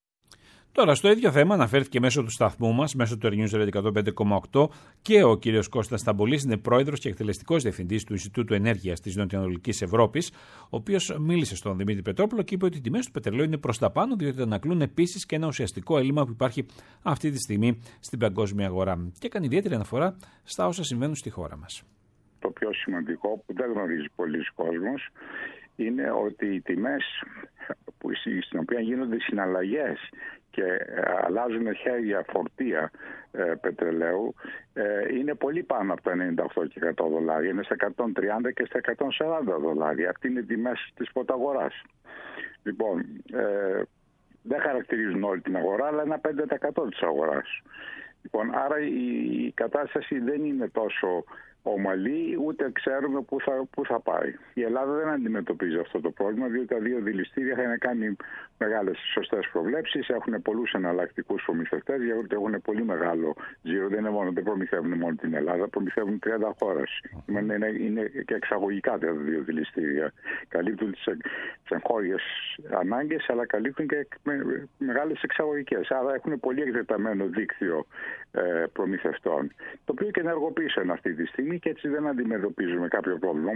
Τώρα, στο ίδιο θέμα αναφέρθηκε μέσω του σταθμού μας, μέσω του News Radio εκατόν πέντε κόμμα οκτώ, και ο κύριος Κώστας Σταμπολής, είναι πρόεδρος και εκτελεστικός διευθυντής του Ινστιτούτου Ενέργειας της Νοτιοανατολικής Ευρώπης, ο οποίος μίλησε στον Δημήτρη Πετρόπουλο και είπε ότι οι τιμές του πετρελαίου είναι προς τα πάνω, διότι ανακλούν επίσης και ένα ουσιαστικό έλλειμμα που υπάρχει αυτή τη στιγμή στην παγκόσμια αγορά. Και έκανε ιδιαίτερη αναφορά στα όσα συμβαίνουν στη χώρα μας. Το πιο σημαντικό που δεν γνωρίζει πολλοί κόσμος είναι ότι οι τιμές που, στην οποία γίνονται συναλλαγές και αλλάζουν χέρια φορτία ε, πετρελαίου ε, είναι πολύ πάνω από τα ενενήντα οκτώ και εκατό δολάρια. Είναι στα εκατόν τριάντα και στα εκατόν σαράντα δολάρια. Αυτή είναι η τιμές της ποταγοράς. Λοιπόν, ε, δεν χαρακτηρίζουν όλη την αγορά, αλλά ένα πέντε τοις εκατό της αγοράς. Λοιπόν, άρα η, η κατάσταση δεν είναι τόσο ομαλή, ούτε ξέρουμε πού θα, πού θα πάει. Η Ελλάδα δεν αντιμετωπίζει αυτό το πρόβλημα, διότι τα δύο δηληστήρια είχαν κάνει μεγάλες σωστές προβλέψεις, έχουν πολλούς εναλλακτικούς προμηθευτές, γιατί έχουν πολύ μεγάλο τζίρο. Δεν είναι μόνο, δεν προμηθεύουν μόνο την Ελλάδα, προμηθεύουν τριάντα χώρες. Είναι, είναι, είναι και εξαγωγικά τα δύο δηληστήρια. Καλύπτουν τις, τις εγχώριες ανάγκες, αλλά καλύπτουν και με, μεγάλες εξαγωγικές. Άρα έχουν πολύ εκτεταμένο δίκτυο ε, προμηθευτών, το οποίο και ενεργοποίησαν αυτή τη στιγμή και έτσι δεν αντιμετωπίζουμε κάποιο πρόβλημα.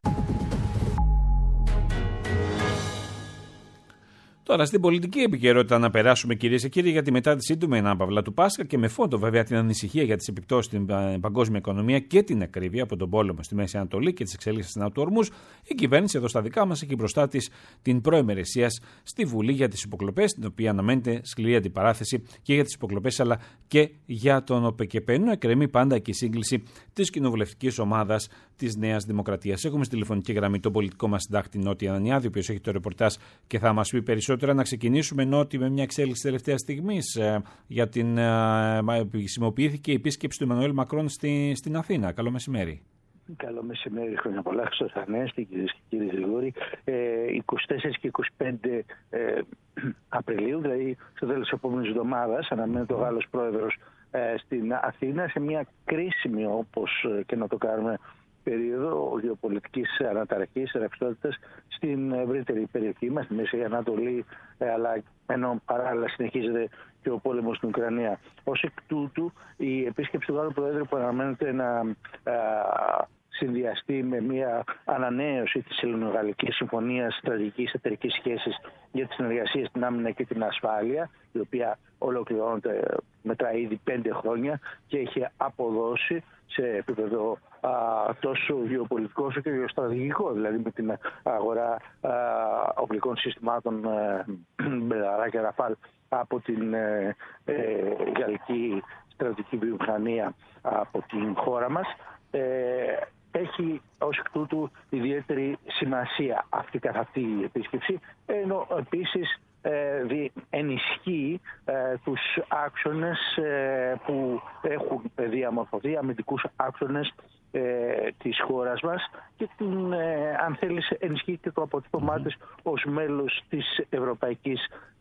Τώρα, στην πολιτική επικαιρότητα να περάσουμε, κυρίες και κύριοι, γιατί μετά τη σύντομη ανάπαυλα του Πάσχα και με φόντο βέβαια την ανησυχία για τις επιπτώσεις στην παγκόσμια οικονομία και την ακρίβεια από τον πόλεμο στη Μέση Ανατολή και τις εξελίξεις στην του Ορμούζ, η κυβέρνηση εδώ στα δικά μας έχει μπροστά της την προημερησία στη Βουλή για τις υποκλοπές, την οποία αναμένεται σκληρή αντιπαράθεση και για τις υποκλοπές αλλά και για τον ΟΠΕΚΕΠΕ. Ενώ εκκρεμεί πάντα και η σύγκληση της κοινοβουλευτικής ομάδας της Νέας Δημοκρατίας. Έχουμε στη τηλεφωνική γραμμή τον πολιτικό μας συντάκτη Νότι Ανανιάδη, ο οποίος έχει το ρεπορτάζ και θα μας πει περισσότερο. Να ξεκινήσουμε, Νότι, με μια εξέλιξη τελευταία στιγμής ε, για την ε, χρησιμοποιήθηκε η επίσκεψη του Εμμανουέλ Μακρόν στη, στην Αθήνα. Καλό μεσημέρι. Καλό μεσημέρι, χρόνια πολλά στο Θανέστη, κυρίες και κύριοι Γρηγόρη. Ε, είκοσι τέσσερα και είκοσι πέντε ε, Απριλίου, δηλαδή στο τέλος της επόμενης εβδομάδας, αναμένεται ο Γάλλος πρόεδρος ε, στην Αθήνα σε μια κρίσιμη, όπως και να το κάνουμε, περίοδο γεωπολιτικής αναταραχής, ρευστότητας στην ευρύτερη περιοχή μας, στη Μέση Ανατολή, αλλά ενώ παράλληλα συνεχίζεται και ο πόλεμος στην Ουκρανία. Ως εκ τούτου, η επίσκεψη του Γάλλου Προέδρου που αναμένεται να α, συνδυαστεί με μια ανανέωση της Ελληνογαλλικής Συμφωνίας Στρατηγικής Εταιρικής Σχέσης για τη συνεργασία στην άμυνα και την ασφάλεια, η οποία ολοκληρώνεται, μετράει ήδη πέντε χρόνια και έχει αποδώσει σε επίπεδο α, τόσο γεωπολιτικό όσο και γεωστρατηγικό, δηλαδή με την αγορά α, οπλικών συστημάτων Μπελαρά και Ραφάλ από την ε, ε, γαλλική στρατηγική βιομηχανία από την χώρα μας. Ε, έχει ως εκ τούτου ιδιαίτερη σημασία αυτή καθ' αυτή η επίσκεψη, ενώ επίσης ε, ενισχύει ε, τους άξονες ε, που έχουν διαμορφωθεί, αμυντικούς άξονες ε, της χώρας μας και την, ε, αν θέλεις, ενισχύει και το αποτύπωμά της ως μέλος της Ευρωπαϊκής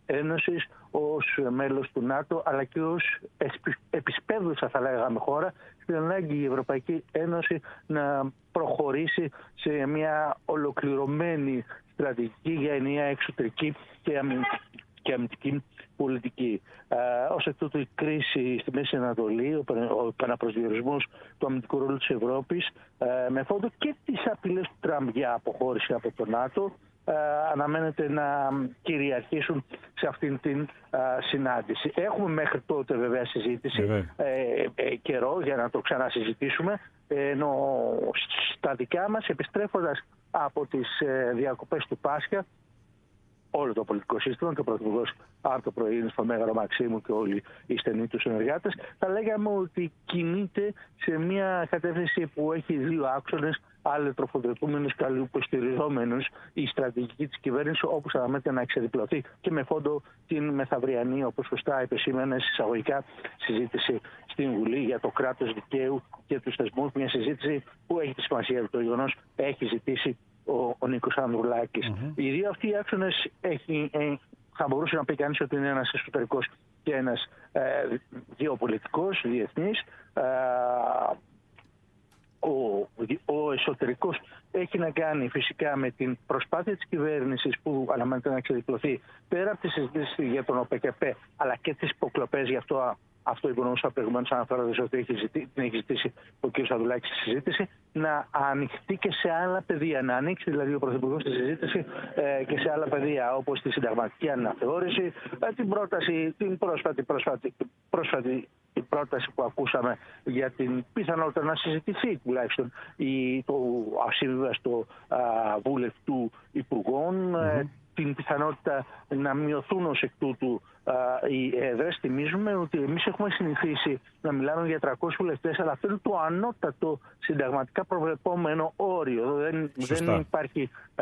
Ένωσης, ως μέλος του ΝΑΤΟ, αλλά και ως επισπεύδουσα, θα λέγαμε, χώρα, στην ανάγκη η Ευρωπαϊκή Ένωση να προχωρήσει σε μια ολοκληρωμένη στρατηγική για ενιαία εξωτερική και αμυντική και αμυντική πολιτική. Ε, ως εκ τούτου η κρίση στη Μέση Ανατολή, ο επαναπροσδιορισμός του αμυντικού ρόλου της Ευρώπης, ε, με φόντο και τις απειλές του Τραμπ για αποχώρηση από το ΝΑΤΟ, ε, αναμένεται να κυριαρχήσουν σε αυτήν την ε, συνάντηση. Έχουμε μέχρι τότε βέβαια συζήτηση, ε, ε, καιρό για να το ξανασυζητήσουμε, ενώ στα δικά μας, επιστρέφοντας από τις ε, διακοπές του Πάσχα, όλο το πολιτικό σύστημα και ο Πρωθυπουργός από το πρωί είναι στο Μέγαρο Μαξίμου και όλοι οι στενοί του συνεργάτες, θα λέγαμε ότι κινείται σε μια κατεύθυνση που έχει δύο άξονες, αλληλοτροφοδοτούμενους και αλληλοϊποστηριζόμενους, η στρατηγική της κυβέρνησης, όπως αναμένεται να εξεδιπλωθεί και με φόντο την μεθαυριανή, όπως σωστά επεσήμενες εισαγωγικά, συζήτηση στην Βουλή για το κράτος δικαίου και τους θεσμούς. Μια συζήτηση που έχει τη σημασία του, το γεγονός έχει ζητήσει ο, ο Νίκος Ανδρουλάκης. Mm-hmm. Οι δύο αυτοί οι άξονες έχει, ε, θα μπορούσε να πει κανείς ότι είναι ένας εσωτερικός και ένας ε, γεωπολιτικός, διεθνής. Ε, ο, ο εσωτερικός έχει να κάνει φυσικά με την προσπάθεια της κυβέρνησης που αναμένεται να εξεδιπλωθεί πέρα από τη συζήτηση για τον ΟΠΕΚΕΠ, αλλά και τις υποκλοπές, γι' αυτό αυτό υπονοούσα προηγουμένως αναφέροντας ότι έχει ζητήσει, την έχει ζητήσει ο κ. Ανδρουλάκης στη συζήτηση, να ανοιχτεί και σε άλλα πεδία. Να ανοίξει δηλαδή ο Πρωθυπουργός στη συζήτηση ε, και σε άλλα πεδία, όπως τη συνταγματική αναθεώρηση, ε, την πρόταση, την πρόσφατη, πρόσφατη, πρόσφατη η πρόταση που ακούσαμε για την πιθανότητα να συζητηθεί τουλάχιστον η, το ασύμβαστο βούλευτου υπουργών, mm-hmm. ε, την πιθανότητα να μειωθούν ως εκ τούτου α, οι έδρες. Θυμίζουμε ότι εμείς έχουμε συνηθίσει να μιλάμε για τριακόσιους βουλευτές, αλλά αυτό είναι το ανώτατο συνταγματικά προβλεπόμενο όριο. Δεν, δεν υπάρχει ε,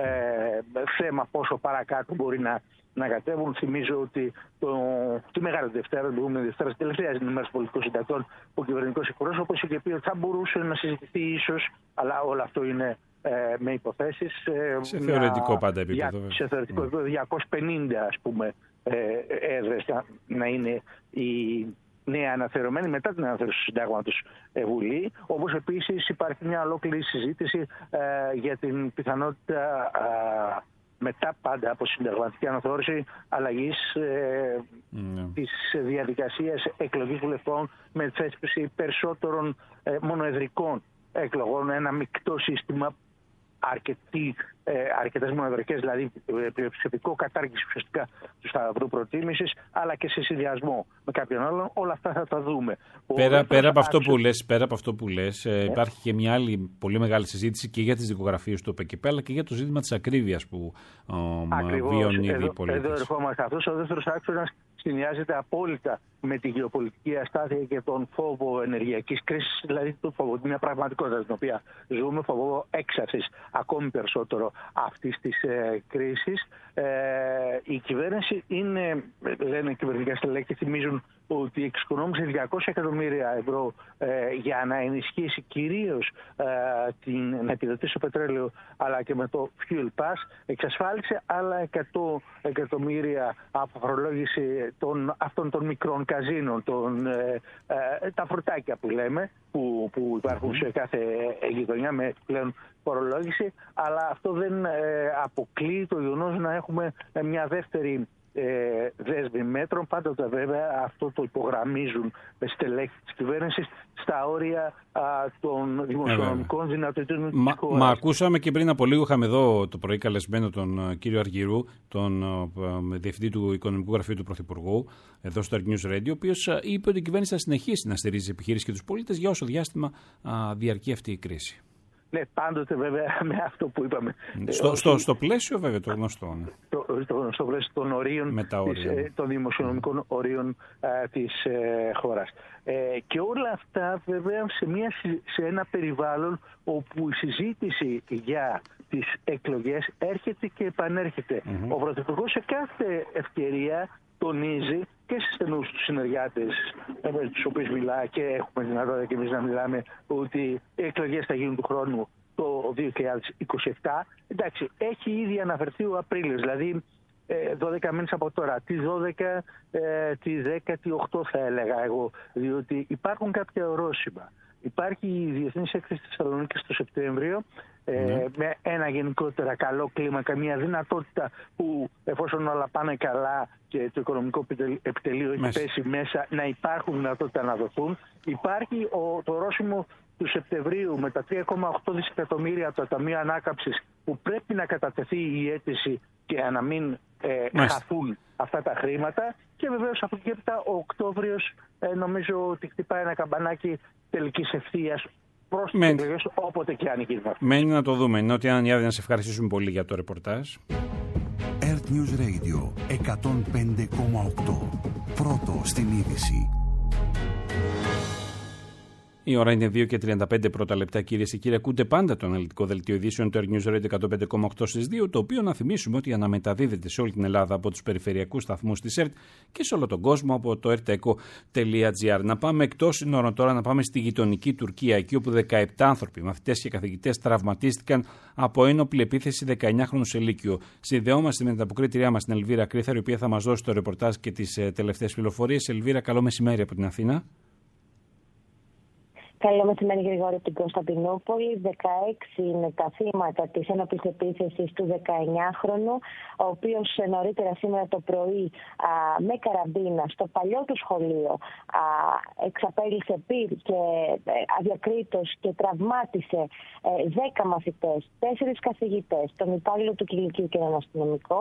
θέμα πόσο παρακάτω μπορεί να, να κατέβουν. Θυμίζω ότι το, τη Μεγάλη Δευτέρα, την προηγούμενη Δευτέρα, στη τελευταία ενημέρωση πολιτικών συντακτών, ο κυβερνητικός εκπρόσωπος είχε πει ότι θα μπορούσε να συζητηθεί ίσως, αλλά όλο αυτό είναι Ε, με υποθέσεις σε θεωρητικό μια, πάντα επίπεδο. Για, σε θεωρητικό επίπεδο διακόσιες πενήντα ας πούμε ε, έδρες να, να είναι η νέα αναθερωμένη μετά την αναθεώρηση του συντάγματος ε, Βουλή. Όπως επίσης υπάρχει μια ολόκληρη συζήτηση ε, για την πιθανότητα ε, μετά πάντα από συνταγματική αναθεώρηση αλλαγής ε, mm. της διαδικασίας εκλογής βουλευτών με θέσπιση περισσότερων ε, μονοεδρικών εκλογών, ένα μεικτό σύστημα, αρκετοί, ε, αρκετές μονοεδρικές, δηλαδή πλειοψηφικό, κατάργηση ουσιαστικά του σταυρού προτίμησης, αλλά και σε συνδυασμό με κάποιον άλλον. Όλα αυτά θα τα δούμε. Πέρα, πέρα, από, αυτό που λες, πέρα από αυτό που λες, ε, υπάρχει και μια άλλη πολύ μεγάλη συζήτηση και για τις δικογραφίες του ΟΠΕΚΕΠ, αλλά και για το ζήτημα της ακρίβειας που ε, βιώνει οι πολίτες. Εδώ ερχόμαστε αυτός. Ο δεύτερος άξονας συνδυάζεται απόλυτα με τη γεωπολιτική αστάθεια και τον φόβο ενεργειακής κρίσης, δηλαδή τον φόβο, μια πραγματικότητα στην οποία ζούμε, φόβο έξαρσης ακόμη περισσότερο αυτής της ε, κρίσης. Ε, η κυβέρνηση είναι, λένε κυβερνητικά στελέχη, θυμίζουν ότι εξοικονόμησε διακόσια εκατομμύρια ευρώ ε, για να ενισχύσει κυρίως ε, την, να επιδοτήσει το πετρέλαιο, αλλά και με το Fuel Pass εξασφάλισε άλλα εκατό εκατομμύρια από φορολόγηση των, αυτών των μικρών καζίνων, των, ε, ε, τα φρουτάκια που λέμε, που, που υπάρχουν mm-hmm. σε κάθε γειτονιά με πλέον φορολόγηση, αλλά αυτό δεν ε, αποκλείει το γεγονός να έχουμε μια δεύτερη Ε, δέσμη μέτρων. Πάντοτε βέβαια αυτό το υπογραμμίζουν με στελέχη της κυβέρνησης στα όρια α, των δημοσιονομικών δυνατοτήτων της χώρας. Μα ακούσαμε και πριν από λίγο, είχαμε εδώ το πρωί καλεσμένο τον uh, κύριο Αργυρού, τον uh, διευθυντή του Οικονομικού Γραφείου του Πρωθυπουργού, εδώ στο Earth News Radio, ο οποίος uh, είπε ότι η κυβέρνηση θα συνεχίσει να στηρίζει τις επιχειρήσεις και τους πολίτες για όσο διάστημα uh, διαρκεί αυτή η κρίση. Ναι, πάντοτε βέβαια με αυτό που είπαμε. Στο, ε, στο, στο πλαίσιο βέβαια το γνωστό. Ναι. Το, στο, στο πλαίσιο των ορίων, της, ε, των δημοσιονομικών mm. ορίων ε, της ε, χώρας. Ε, και όλα αυτά βέβαια σε, μια, σε ένα περιβάλλον όπου η συζήτηση για τις εκλογές έρχεται και επανέρχεται. Mm-hmm. Ο Πρωθυπουργός σε κάθε ευκαιρία τονίζει και σε στενούς τους συνεργάτες με τους οποίους μιλά και έχουμε δυνατότητα και εμείς να μιλάμε ότι οι εκλογές θα γίνουν του χρόνου το δύο χιλιάδες είκοσι επτά. Εντάξει, έχει ήδη αναφερθεί ο Απρίλιος, δηλαδή δώδεκα μήνες από τώρα. Τι δώδεκα, τι δέκα, τι οκτώ θα έλεγα εγώ. Διότι υπάρχουν κάποια ορόσημα. Υπάρχει η Διεθνής Έκθεση της Θεσσαλονίκης το Σεπτέμβριο, ναι. με ένα γενικότερα καλό κλίμα, καμία δυνατότητα που εφόσον όλα πάνε καλά και το οικονομικό επιτελείο έχει μέσα. πέσει μέσα, να υπάρχουν δυνατότητα να δοθούν. Υπάρχει ο, το ορόσημο του Σεπτεμβρίου με τα τρία κόμμα οκτώ δισεκατομμύρια από το Ταμείο Ανάκαμψης, που πρέπει να κατατεθεί η αίτηση και να μην ε, χαθούν αυτά τα χρήματα. Και βεβαίως από εκεί έπειτα ο Οκτώβριος ε, νομίζω ότι χτυπάει ένα καμπανάκι τελικής ευθείας προς τις εκλογές, όποτε και αν γίνει αυτό. Μένει να το δούμε. Νότια Ανιάδη, να σε ευχαριστήσουμε πολύ για το ρεπορτάζ. Earth News Radio εκατόν πέντε κόμμα οκτώ. Πρώτο στην είδηση. Η ώρα είναι δύο και τριάντα πέντε πρώτα λεπτά, κυρίες και κύριοι. Ακούτε πάντα το αναλυτικό δελτίο ειδήσεων του Earth News Radio εκατόν πέντε κόμμα οκτώ στις δύο, το οποίο να θυμίσουμε ότι αναμεταδίδεται σε όλη την Ελλάδα από τους περιφερειακούς σταθμούς της ΕΡΤ και σε όλο τον κόσμο από το ερτεκο τελεία τζι άρ. Να πάμε εκτός σύνορων τώρα, να πάμε στη γειτονική Τουρκία, εκεί όπου δεκαεπτά άνθρωποι, μαθητές και καθηγητές, τραυματίστηκαν από ένοπλη επίθεση δεκαεννιάχρονου σε Λύκειο. Συνδεόμαστε με την αποκρίτριά μας, την Ελβίρα Κρύθαρη, η οποία θα μας δώσει το ρεπορτάζ και τις τελευταίες πληροφορίες. Ελβίρα, καλό μεσημέρι από την Αθήνα. Καλό μεσημέρι, Γρηγόρη, από την Κωνσταντινούπολη. δεκαέξι είναι τα θύματα της ένοπλης επίθεσης του δεκαεννιάχρονου, ο οποίος νωρίτερα σήμερα το πρωί α, με καραμπίνα στο παλιό του σχολείο α, εξαπέλυσε πυρ και ε, αδιακρίτως και τραυμάτισε ε, δέκα μαθητές, τέσσερις καθηγητές, τον υπάλληλο του κηλικείου και έναν αστυνομικό.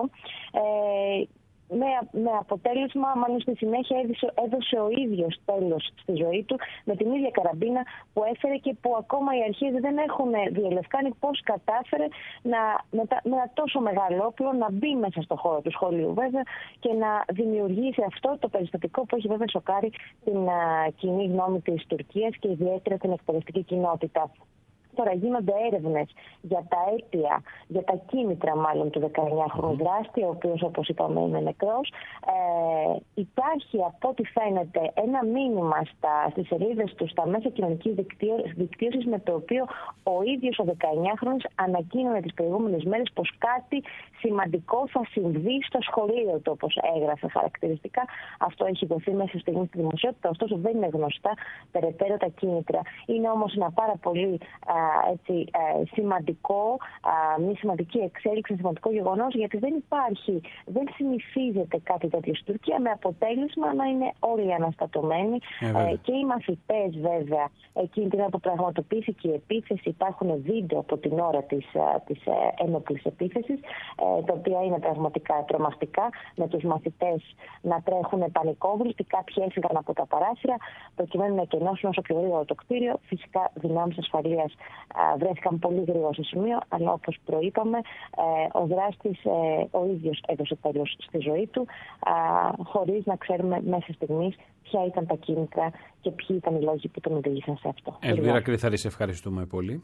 Ε, Με, με αποτέλεσμα, μάλλον στη συνέχεια έδωσε, έδωσε ο ίδιος τέλος στη ζωή του με την ίδια καραμπίνα που έφερε και που ακόμα οι αρχές δεν έχουν διελευκάνει πώς κατάφερε να, με, τα, με ένα τόσο μεγάλο όπλο να μπει μέσα στο χώρο του σχολείου βέβαια και να δημιουργήσει αυτό το περιστατικό που έχει βέβαια σοκάρει την α, κοινή γνώμη της Τουρκίας και ιδιαίτερα την εκπαιδευτική κοινότητα. Τώρα γίνονται έρευνες για τα αίτια, για τα κίνητρα μάλλον του δεκαεννιάχρονου δράστη, ο οποίος όπως είπαμε είναι νεκρός. Ε, υπάρχει από ό,τι φαίνεται ένα μήνυμα στα, στις σελίδες του στα μέσα κοινωνικής δικτύωσης με το οποίο ο ίδιος ο δεκαεννιάχρονος ανακοίνωνε τις προηγούμενες μέρες πως κάτι σημαντικό θα συμβεί στο σχολείο του, όπως έγραφε χαρακτηριστικά. Αυτό έχει δοθεί μέσα στιγμή στη δημοσιότητα, ωστόσο δεν είναι γνωστά περαιτέρω τα κίνητρα. Είναι όμως ένα πάρα πολύ Έτσι, ε, σημαντικό, ε, μια σημαντική εξέλιξη, ένα σημαντικό γεγονός, γιατί δεν υπάρχει, δεν συνηθίζεται κάτι τέτοιο στην Τουρκία, με αποτέλεσμα να είναι όλοι αναστατωμένοι ε, ε, και οι μαθητές βέβαια εκείνη την ώρα που πραγματοποιήθηκε η επίθεση. Υπάρχουν βίντεο από την ώρα της, της ε, ένοπλης επίθεσης, ε, τα οποία είναι πραγματικά τρομακτικά, με τους μαθητές να τρέχουν πανικόβριστοι, κάποιοι έφυγαν από τα παράθυρα προκειμένου να εκενώσουν όσο πιο γρήγορα το κτίριο. Φυσικά δυνάμεις ασφαλείας βρέθηκαν πολύ γρήγορα στο σημείο, αλλά όπως προείπαμε, ο δράστης ο ίδιος έδωσε τέλος στη ζωή του, χωρίς να ξέρουμε μέσα στιγμής ποια ήταν τα κίνητρα και ποιοι ήταν οι λόγοι που τον οδήγησαν σε αυτό. Ελβίρα Κρύθαρη, σε ευχαριστούμε πολύ.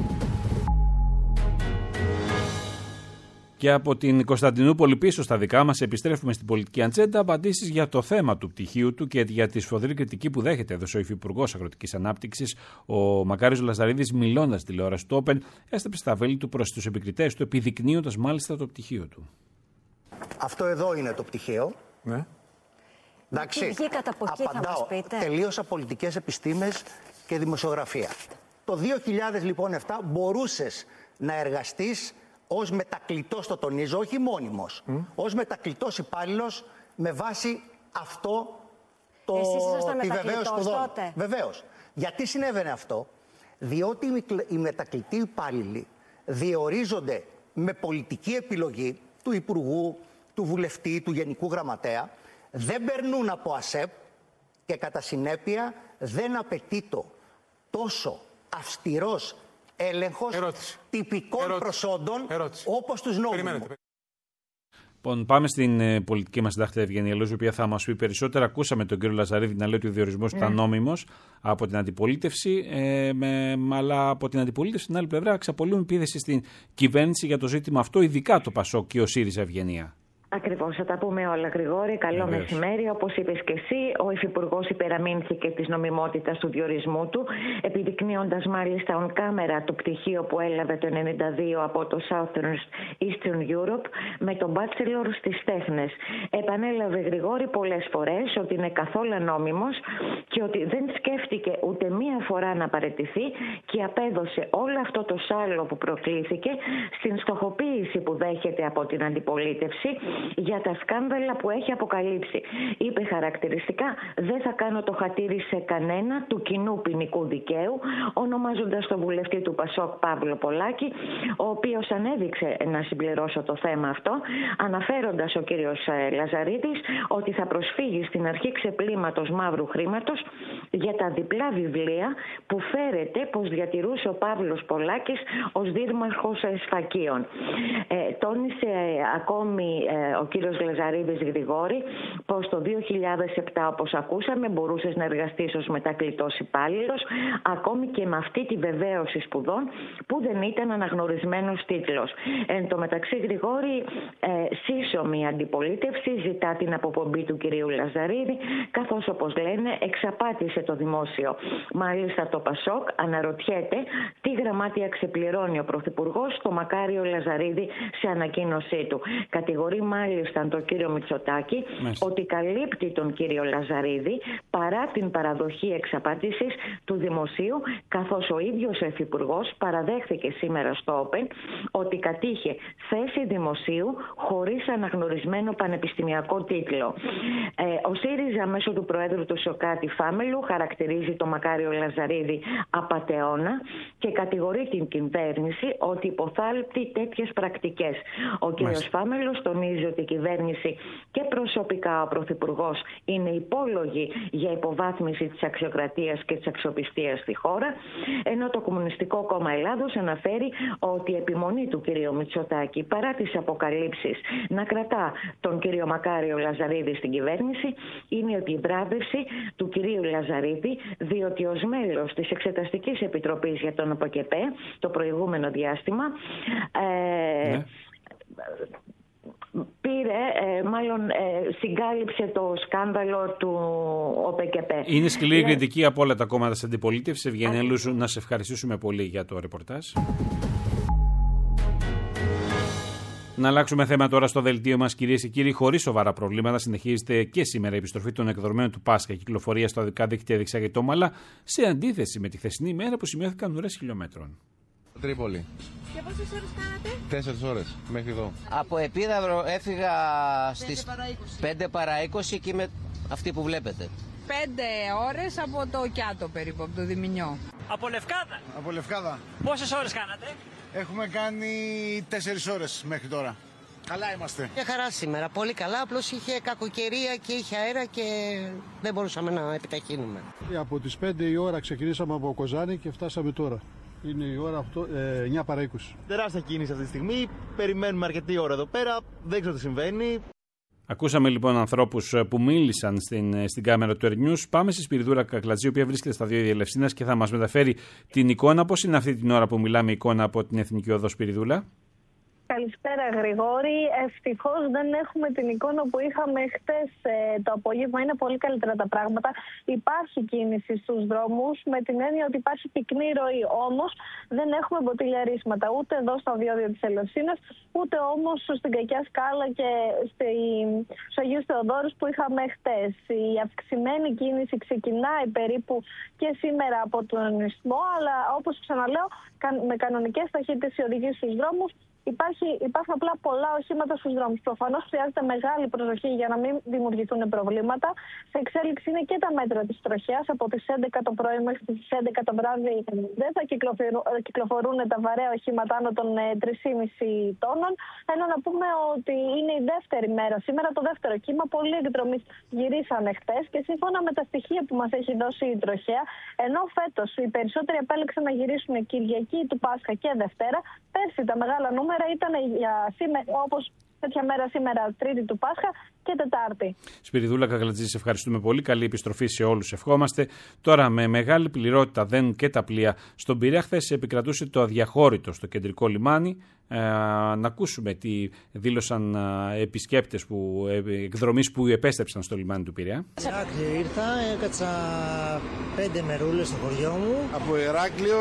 Και από την Κωνσταντινούπολη πίσω στα δικά μας επιστρέφουμε στην πολιτική ατζέντα. Απαντήσεις για το θέμα του πτυχίου του και για τη σφοδρή κριτική που δέχεται εδώ ο Υφυπουργός Αγροτικής Ανάπτυξης, ο Μακάριος Λαζαρίδης, μιλώντας στη τηλεόραση του Open, έστρεψε τα βέλη του προς τους επικριτές του, επιδεικνύοντας μάλιστα το πτυχίο του. Αυτό εδώ είναι το πτυχίο. Ναι. Εντάξει, απαντάω. Τελείωσα πολιτικές επιστήμες και δημοσιογραφία. Το δύο χιλιάδες επτά μπορούσες να εργαστείς ως μετακλητός, το τονίζω, όχι μόνιμος, mm. ως μετακλητός υπάλληλος με βάση αυτό το τη βεβαίως σπουδών. Βεβαίως. Γιατί συνέβαινε αυτό? Διότι οι μετακλητοί υπάλληλοι διορίζονται με πολιτική επιλογή του Υπουργού, του Βουλευτή, του Γενικού Γραμματέα, δεν περνούν από ΑΣΕΠ και κατά συνέπεια δεν απαιτείται τόσο αυστηρός έλεγχος Ερώτηση. τυπικών Ερώτηση. προσόντων Ερώτηση. όπως τους νόμους. Λοιπόν, πάμε στην ε, πολιτική μας συντάκτρια Ευγενία Λόζου, η οποία θα μας πει περισσότερα. Ακούσαμε τον κύριο Λαζαρίδη να λέει ότι ο διορισμός ναι. ήταν νόμιμος από την αντιπολίτευση, ε, με, αλλά από την αντιπολίτευση στην άλλη πλευρά εξαπολύουν πίεση στην κυβέρνηση για το ζήτημα αυτό, ειδικά το ΠΑΣΟΚ και ο ΣΥΡΙΖΑ. Ευγενία. Ακριβώς, θα τα πούμε όλα, Γρηγόρη. Καλό Βεβαίως. Μεσημέρι. Όπως είπες και εσύ, ο Υφυπουργός υπεραμείνθηκε της νομιμότητας του διορισμού του, επιδεικνύοντας μάλιστα on camera το πτυχίο που έλαβε το ενενήντα δύο από το Southern Eastern Europe με τον Bachelor στις τέχνες. Επανέλαβε, Γρηγόρη, πολλές φορές ότι είναι καθόλου ανώμιμος και ότι δεν σκέφτηκε ούτε μία φορά να παραιτηθεί και απέδωσε όλο αυτό το σάλο που προκλήθηκε στην στοχοποίηση που δέχεται από την αντιπολίτευση για τα σκάνδαλα που έχει αποκαλύψει. Είπε χαρακτηριστικά: δεν θα κάνω το χατήρι σε κανένα του κοινού ποινικού δικαίου, ονομάζοντας τον βουλευτή του Πασόκ Παύλο Πολάκη, ο οποίος ανέδειξε, να συμπληρώσω το θέμα αυτό, αναφέροντας ο κύριος Λαζαρίδης ότι θα προσφύγει στην αρχή ξεπλήματος μαύρου χρήματος για τα διπλά βιβλία που φέρεται πως διατηρούσε ο Παύλος Πολάκης ως δήμαρχος Σφακίων. Ε, τόνισε ε, ακόμη ε, ο κύριος Λαζαρίδης, Γρηγόρη, πως το δύο χιλιάδες επτά, όπως ακούσαμε, μπορούσες να εργαστείς ως μετακλητός υπάλληλος, ακόμη και με αυτή τη βεβαίωση σπουδών που δεν ήταν αναγνωρισμένος τίτλος. Εν τω μεταξύ, Γρηγόρη, ε, σύσσωμη αντιπολίτευση ζητά την αποπομπή του κυρίου Λαζαρίδη, καθώς, όπως λένε, εξαπάτησε το δημόσιο. Μάλιστα, το Πασόκ αναρωτιέται τι γραμμάτια ξεπληρώνει ο Πρωθυπουργός στο Μακάριο Λαζαρίδη σε ανακοίνωσή του. Κατηγορεί μάλιστα τον κύριο Μητσοτάκη Μάλιστα. ότι καλύπτει τον κύριο Λαζαρίδη παρά την παραδοχή εξαπάτησης του δημοσίου, καθώς ο ίδιος ο Υφυπουργός παραδέχθηκε σήμερα στο Open ότι κατήχε θέση δημοσίου χωρίς αναγνωρισμένο πανεπιστημιακό τίτλο. Ε, ο ΣΥΡΙΖΑ μέσω του Προέδρου του Σοκράτη Φάμελου χαρακτηρίζει τον Μακάριο Λαζαρίδη απατεώνα και κατηγορεί την κυβέρνηση ότι υποθάλπτει τέτοιες πρακτικές. Ο κ. Φάμελος τονίζει ότι η κυβέρνηση και προσωπικά ο Πρωθυπουργός είναι υπόλογοι για υποβάθμιση της αξιοκρατίας και της αξιοπιστίας στη χώρα, ενώ το Κομμουνιστικό Κόμμα Ελλάδος αναφέρει ότι η επιμονή του κ. Μητσοτάκη παρά τις αποκαλύψεις να κρατά τον κ. Μακάριο Λαζαρίδη στην κυβέρνηση είναι η επιβράβευση του κ. Λαζαρίδη, διότι ως μέλος της Εξεταστικής Επιτροπής για τον ΟΠΕΚΕΠΕ το προηγούμενο διάστημα ε, ναι. πήρε, ε, μάλλον ε, συγκάλυψε το σκάνδαλο του ΟΠΕΚΕΠΕ. Είναι σκληρή η κριτική από όλα τα κόμματα της αντιπολίτευσης. Ευγενία Λούζου, να σε ευχαριστήσουμε πολύ για το ρεπορτάζ. Να αλλάξουμε θέμα τώρα στο δελτίο μας, κυρίες και κύριοι. Χωρίς σοβαρά προβλήματα συνεχίζεται και σήμερα η επιστροφή των εκδρομένων του Πάσχα. Κυκλοφορία στα οδικά δίκτυα δεξιά και τόμαλα, σε αντίθεση με τη χθεσινή ημέρα που σημειώθηκαν ουρές χιλιόμετρων. Τρίπολη. Και πόσες ώρες κάνατε? Τέσσερις ώρες μέχρι εδώ. Από Επίδαυρο έφυγα στις πέντε παρά είκοσι και είμαι αυτή που βλέπετε. Πέντε ώρες από το Κιάτο περίπου, από το Διμηνιό. Από Λευκάδα. Από Λευκάδα. Πόσες ώρες κάνατε? Έχουμε κάνει τέσσερις ώρες μέχρι τώρα. Καλά είμαστε. Μια χαρά σήμερα, πολύ καλά, απλώς είχε κακοκαιρία και είχε αέρα και δεν μπορούσαμε να επιταχύνουμε. Από τις πέντε η ώρα ξεκινήσαμε από Κοζάνη και φτάσαμε τώρα. Είναι η ώρα εννιά παρά είκοσι. Τεράστια κίνηση αυτή τη στιγμή. Περιμένουμε αρκετή ώρα εδώ πέρα. Δεν ξέρω τι συμβαίνει. Ακούσαμε λοιπόν ανθρώπους που μίλησαν στην, στην κάμερα του Earth News. Πάμε στη Σπυριδούρα Κακλατζή, η οποία βρίσκεται στα δύο Ελευσίνας και θα μας μεταφέρει την εικόνα. Πώς είναι αυτή την ώρα που μιλάμε, η εικόνα από την Εθνική Οδό Σπυριδούλα? Καλησπέρα, Γρηγόρη. Ευτυχώς δεν έχουμε την εικόνα που είχαμε χτες ε, το απόγευμα. Είναι πολύ καλύτερα τα πράγματα. Υπάρχει κίνηση στους δρόμους με την έννοια ότι υπάρχει πυκνή ροή. Όμως δεν έχουμε μποτιλιαρίσματα ούτε εδώ στα διόδια της Ελευσίνας, ούτε όμως στην Κακιά Σκάλα και στους Αγίους Θεοδόρους που είχαμε χτες. Η αυξημένη κίνηση ξεκινάει περίπου και σήμερα από τον Ισθμό, αλλά όπως ξαναλέω, με κανονικές ταχύτητες οι οδηγοί στους δρόμους. Υπάρχει, υπάρχουν απλά πολλά οχήματα στους δρόμους. Προφανώς χρειάζεται μεγάλη προσοχή για να μην δημιουργηθούν προβλήματα. Σε εξέλιξη είναι και τα μέτρα της τροχιάς. Από τις έντεκα το πρωί μέχρι τις έντεκα το βράδυ δεν θα κυκλοφορούν τα βαρέα οχήματα άνω των τρία κόμμα πέντε τόνων. Ενώ να πούμε ότι είναι η δεύτερη μέρα. Σήμερα το δεύτερο κύμα. Πολλοί εκδρομείς γυρίσανε χτες και σύμφωνα με τα στοιχεία που μας έχει δώσει η τροχέα, ενώ φέτος οι περισσότεροι επέλεξαν να γυρίσουν Κυριακή του Πάσχα και Δευτέρα, πέρσι τα μεγάλα νούμερα νούμερα ήταν για σήμερα, όπως τέτοια μέρα σήμερα, Τρίτη του Πάσχα και Τετάρτη. Σπυριδούλα Καγλατζή, σε ευχαριστούμε πολύ. Καλή επιστροφή σε όλους, ευχόμαστε. Τώρα, με μεγάλη πληρότητα δένουν και τα πλοία. Στον Πειραιά χθες επικρατούσε το αδιαχώρητο στο κεντρικό λιμάνι. Ε, να ακούσουμε τι δήλωσαν ε, επισκέπτες που, ε, εκδρομής που επέστρεψαν στο λιμάνι του Πειραιά. Ήρθα, έκατσα πέντε μερούλες στο χωριό μου. Από Ηράκλειο,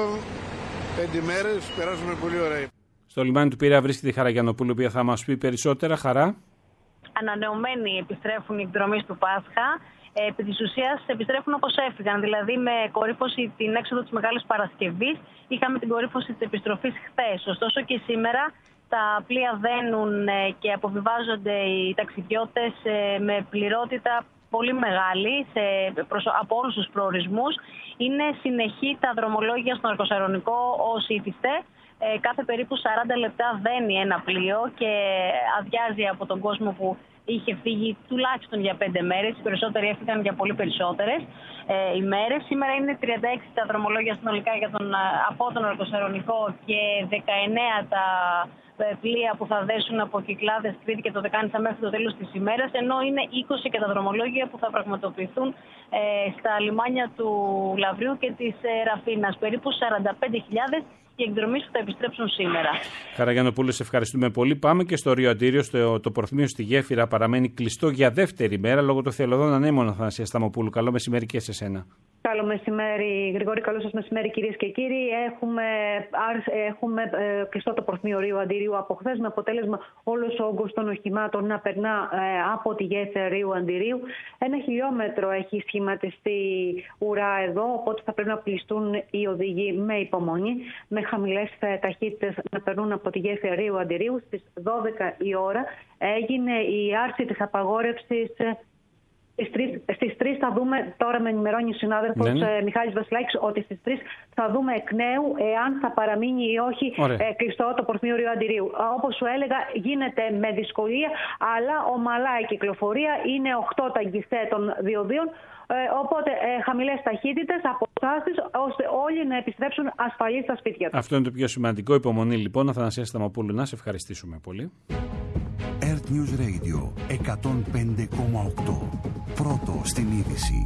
πέντε μέρες, περάσαμε πολύ ωραία. Στο λιμάνι του Πειραιά βρίσκεται η Χαραγιανοπούλου, η οποία θα μας πει περισσότερα. Χαρά. Ανανεωμένοι επιστρέφουν οι εκδρομείς του Πάσχα. Ε, επί της ουσίας επιστρέφουν όπως έφυγαν, δηλαδή με κορύφωση την έξοδο της Μεγάλης Παρασκευής. Είχαμε την κορύφωση της επιστροφής χθες. Ωστόσο και σήμερα τα πλοία δένουν και αποβιβάζονται οι ταξιδιώτες με πληρότητα πολύ μεγάλη σε, προς, από όλους τους προορισμούς. Είναι συνεχή τα δρομολόγια στον Αρκοσαρονικό ως ήθιστε. Ε, κάθε περίπου σαράντα λεπτά δένει ένα πλοίο και αδειάζει από τον κόσμο που είχε φύγει τουλάχιστον για πέντε μέρες. Οι περισσότεροι έφυγαν για πολύ περισσότερες ε, ημέρες. Σήμερα είναι τριάντα έξι τα δρομολόγια συνολικά για τον, από τον Αρκοσαρονικό και δεκαεννέα τα πλοία που θα δέσουν από Κυκλάδες, Κρήτη και το Δεκάνησα μέχρι το τέλος της ημέρας, ενώ είναι είκοσι και τα δρομολόγια που θα πραγματοποιηθούν ε, στα λιμάνια του Λαυρίου και της ε, Ραφίνας. Περίπου σαράντα πέντε χιλιάδες οι εκδρομείς που θα επιστρέψουν σήμερα. Χαραγιανοπούλου, σε ευχαριστούμε πολύ. Πάμε και στο Ρίο Αντίριο. Στο, το Πορθμίο στη Γέφυρα παραμένει κλειστό για δεύτερη μέρα λόγω των θελωδών ανέμων. Αθανασία Σταμοπούλου, καλό μεσημέρι και σε σένα. Καλό μεσημέρι, Γρηγόρη, καλό σας μεσημέρι κυρίες και κύριοι. Έχουμε, έχουμε ε, κλειστό το Πορθμίο Ρίου Αντιρίου από χθες, με αποτέλεσμα όλος ο όγκος των οχημάτων να περνά ε, από τη γέφυρα Ρίου Αντιρίου. Ένα χιλιόμετρο έχει σχηματιστεί ουρά εδώ, οπότε θα πρέπει να πληστούν οι οδηγοί με υπομονή, με χαμηλές ε, ταχύτητες να περνούν από τη γέφυρα Ρίου Αντιρίου. Στις δώδεκα η ώρα έγινε η άρση της απαγόρευσης. Ε, Στις τρεις θα δούμε, τώρα με ενημερώνει ο συνάδελφος ναι, ναι. Μιχάλης Βασιλάκης, ότι στις τρεις θα δούμε εκ νέου εάν θα παραμείνει ή όχι ε, κλειστό το Πορθμίο Ρίου Αντιρίου. Όπως σου έλεγα, γίνεται με δυσκολία, αλλά ομαλά η κυκλοφορία. Είναι οκτώ τα γκισέ των διοδίων. Ε, οπότε ε, χαμηλές ταχύτητες, αποστάσεις, ώστε όλοι να επιστρέψουν ασφαλείς στα σπίτια τους. Αυτό είναι το πιο σημαντικό. Υπομονή λοιπόν. Αθανασία Σταμοπούλου, να σε ευχαριστήσουμε πολύ. Earth News Radio εκατόν πέντε κόμμα οκτώ. Πρώτο στην είδηση.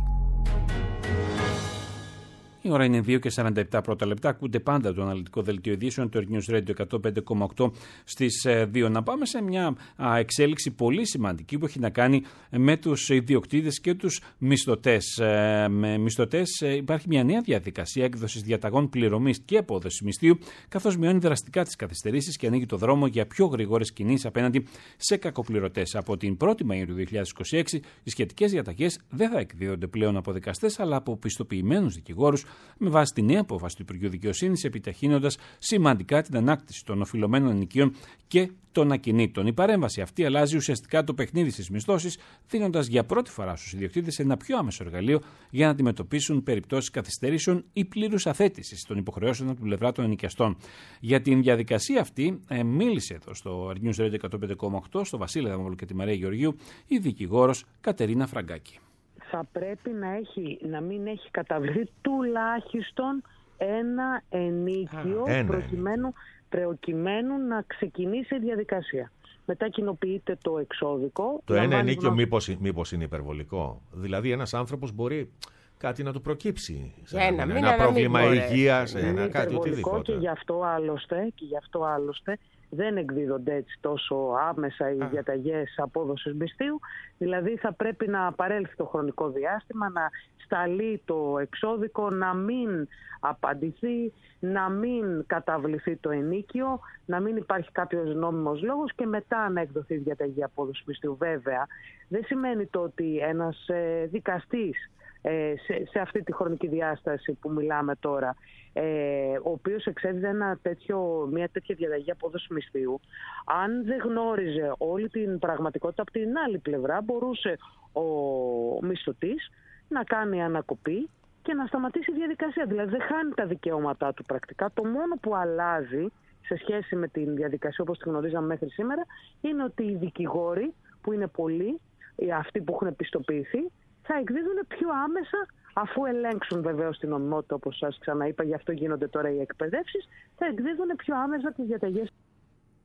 Η ώρα είναι δύο και σαράντα επτά πρώτα λεπτά. Ακούτε πάντα το αναλυτικό δελτίο ειδήσεων του Earth News Radio εκατόν πέντε κόμμα οκτώ στις δύο. Να πάμε σε μια α, εξέλιξη πολύ σημαντική που έχει να κάνει με τους ιδιοκτήτες και τους μισθωτές. Ε, με μισθωτές ε, υπάρχει μια νέα διαδικασία έκδοσης διαταγών πληρωμής και απόδοσης μισθείου, καθώς μειώνει δραστικά τις καθυστερήσεις και ανοίγει το δρόμο για πιο γρήγορες κινήσεις απέναντι σε κακοπληρωτές. Από την πρώτη Μαΐου του δύο χιλιάδες είκοσι έξι, οι σχετικές διαταγές δεν θα εκδίδονται πλέον από δικαστές, αλλά από πιστοποιημένους δικηγόρους, με βάση τη νέα απόφαση του Υπουργείου Δικαιοσύνης, επιταχύνοντας σημαντικά την ανάκτηση των οφειλωμένων ενοικίων και των ακινήτων. Η παρέμβαση αυτή αλλάζει ουσιαστικά το παιχνίδι στις μισθώσεις, δίνοντας για πρώτη φορά στους ιδιοκτήτες ένα πιο άμεσο εργαλείο για να αντιμετωπίσουν περιπτώσεις καθυστερήσεων ή πλήρους αθέτησης των υποχρεώσεων από την πλευρά των ενοικιαστών. Για την διαδικασία αυτή, ε, μίλησε εδώ στο News Radio εκατόν πέντε κόμμα οκτώ, στο Βασίλη Δαμόπουλο και τη Μαρία Γεωργίου, η δικηγόρος Κατερίνα Φραγκάκη. Θα πρέπει να, έχει, να μην έχει καταβληθεί τουλάχιστον ένα ενίκιο Α, προκειμένου, προκειμένου να ξεκινήσει η διαδικασία. Μετά κοινοποιείται το εξώδικο. Το ένα ενίκιο να... μήπως, μήπως είναι υπερβολικό. Δηλαδή ένας άνθρωπος μπορεί κάτι να του προκύψει. Σε ένα, ένα, ένα πρόβλημα υγείας, ένα, ένα κάτι οτιδήποτε. Και γι' αυτό άλλωστε, και γι' αυτό άλλωστε δεν εκδίδονται έτσι τόσο άμεσα οι διαταγές απόδοσης μισθείου. Δηλαδή θα πρέπει να παρέλθει το χρονικό διάστημα, να σταλεί το εξώδικο, να μην απαντηθεί, να μην καταβληθεί το ενίκιο, να μην υπάρχει κάποιος νόμιμος λόγος και μετά να εκδοθεί η διαταγή απόδοσης μισθείου. Βέβαια, δεν σημαίνει το ότι ένας ε, δικαστής Σε, σε αυτή τη χρονική διάσταση που μιλάμε τώρα, ε, ο οποίος εξέδιδε ένα τέτοιο, μια τέτοια διαταγή απόδοση μισθείου, αν δεν γνώριζε όλη την πραγματικότητα από την άλλη πλευρά, μπορούσε ο μισθωτής να κάνει ανακοπή και να σταματήσει η διαδικασία. Δηλαδή δεν χάνει τα δικαιώματά του πρακτικά. Το μόνο που αλλάζει σε σχέση με την διαδικασία όπως τη γνωρίζαμε μέχρι σήμερα είναι ότι οι δικηγόροι, που είναι πολλοί, αυτοί που έχουν επιστοποιηθεί, θα εκδίδουν πιο άμεσα, αφού ελέγξουν βεβαίως την νομιμότητα, όπως σας ξαναείπα, γι' αυτό γίνονται τώρα οι εκπαιδεύσεις, θα εκδίδουν πιο άμεσα τις διαταγές.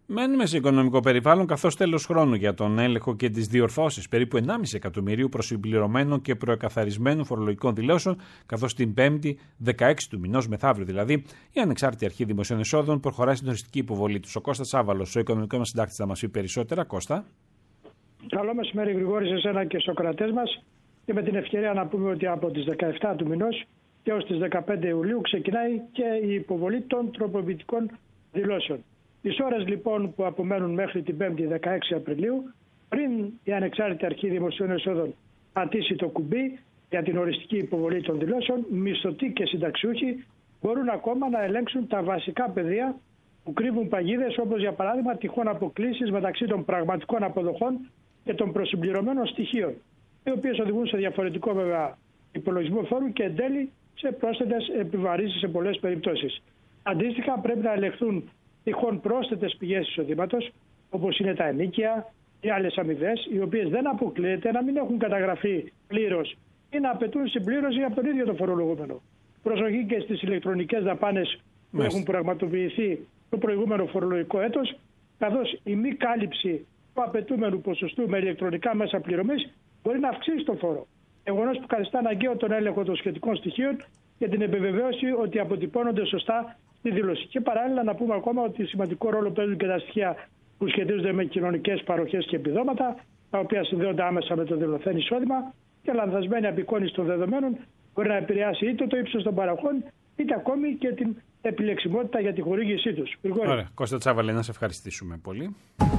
Μένουμε σε οικονομικό περιβάλλον, καθώς τέλος χρόνου για τον έλεγχο και τις διορθώσεις περίπου ενάμιση εκατομμυρίου προσυμπληρωμένων και προεκαθαρισμένων φορολογικών δηλώσεων, καθώς την Πέμπτη, δεκαέξι του μηνός, μεθαύριο δηλαδή, η Ανεξάρτητη Αρχή Δημοσίων Εσόδων προχωράει στην οριστική υποβολή του. Ο Κώστας Τσάβαλος, ο οικονομικός μας συντάκτης, θα μας πει περισσότερα. Κώστα. Καλό μεσημέρι, Γρηγόρη, σε εσένα και στους ακροατές μας. Και με την ευκαιρία να πούμε ότι από τις δεκαεπτά του μηνός και έως τις δεκαπέντε Ιουλίου ξεκινάει και η υποβολή των τροποποιητικών δηλώσεων. Τις ώρες λοιπόν που απομένουν μέχρι την Πέμπτη δεκαέξι Απριλίου, πριν η Ανεξάρτητη Αρχή Δημοσίων Εσόδων πατήσει το κουμπί για την οριστική υποβολή των δηλώσεων, μισθωτοί και συνταξιούχοι μπορούν ακόμα να ελέγξουν τα βασικά πεδία που κρύβουν παγίδες, όπως για παράδειγμα τυχόν αποκλίσεις μεταξύ των πραγματικών αποδοχών και των προσυμπληρωμένων στοιχείων, οι οποίες οδηγούν σε διαφορετικό βέβαια υπολογισμό φόρου και εν τέλει σε πρόσθετες επιβαρύνσεις σε πολλές περιπτώσεις. Αντίστοιχα, πρέπει να ελεγχθούν τυχόν πρόσθετες πηγές εισοδήματος, όπως είναι τα ενίκια ή άλλες αμοιβές, οι οποίες δεν αποκλείεται να μην έχουν καταγραφεί πλήρως ή να απαιτούν συμπλήρωση από τον ίδιο τον φορολογούμενο. Προσοχή και στις ηλεκτρονικές δαπάνες που έχουν πραγματοποιηθεί το προηγούμενο φορολογικό έτος, καθώς η μη κάλυψη του απαιτούμενου ποσοστού με ηλεκτρονικά μέσα πληρωμής μπορεί να αυξήσει το φόρο. Γεγονός που καθιστά αναγκαίο τον έλεγχο των σχετικών στοιχείων και την επιβεβαίωση ότι αποτυπώνονται σωστά στη δήλωση. Και παράλληλα να πούμε ακόμα ότι σημαντικό ρόλο παίζουν και τα στοιχεία που σχετίζονται με κοινωνικές παροχές και επιδόματα, τα οποία συνδέονται άμεσα με το δηλωθέν εισόδημα, και λανθασμένη απεικόνιση των δεδομένων μπορεί να επηρεάσει είτε το ύψος των παροχών, είτε ακόμη και την επιλεξιμότητα για τη χορήγησή τους. Ωραία. Κώστα Τσάβαλε, να σε ευχαριστήσουμε πολύ.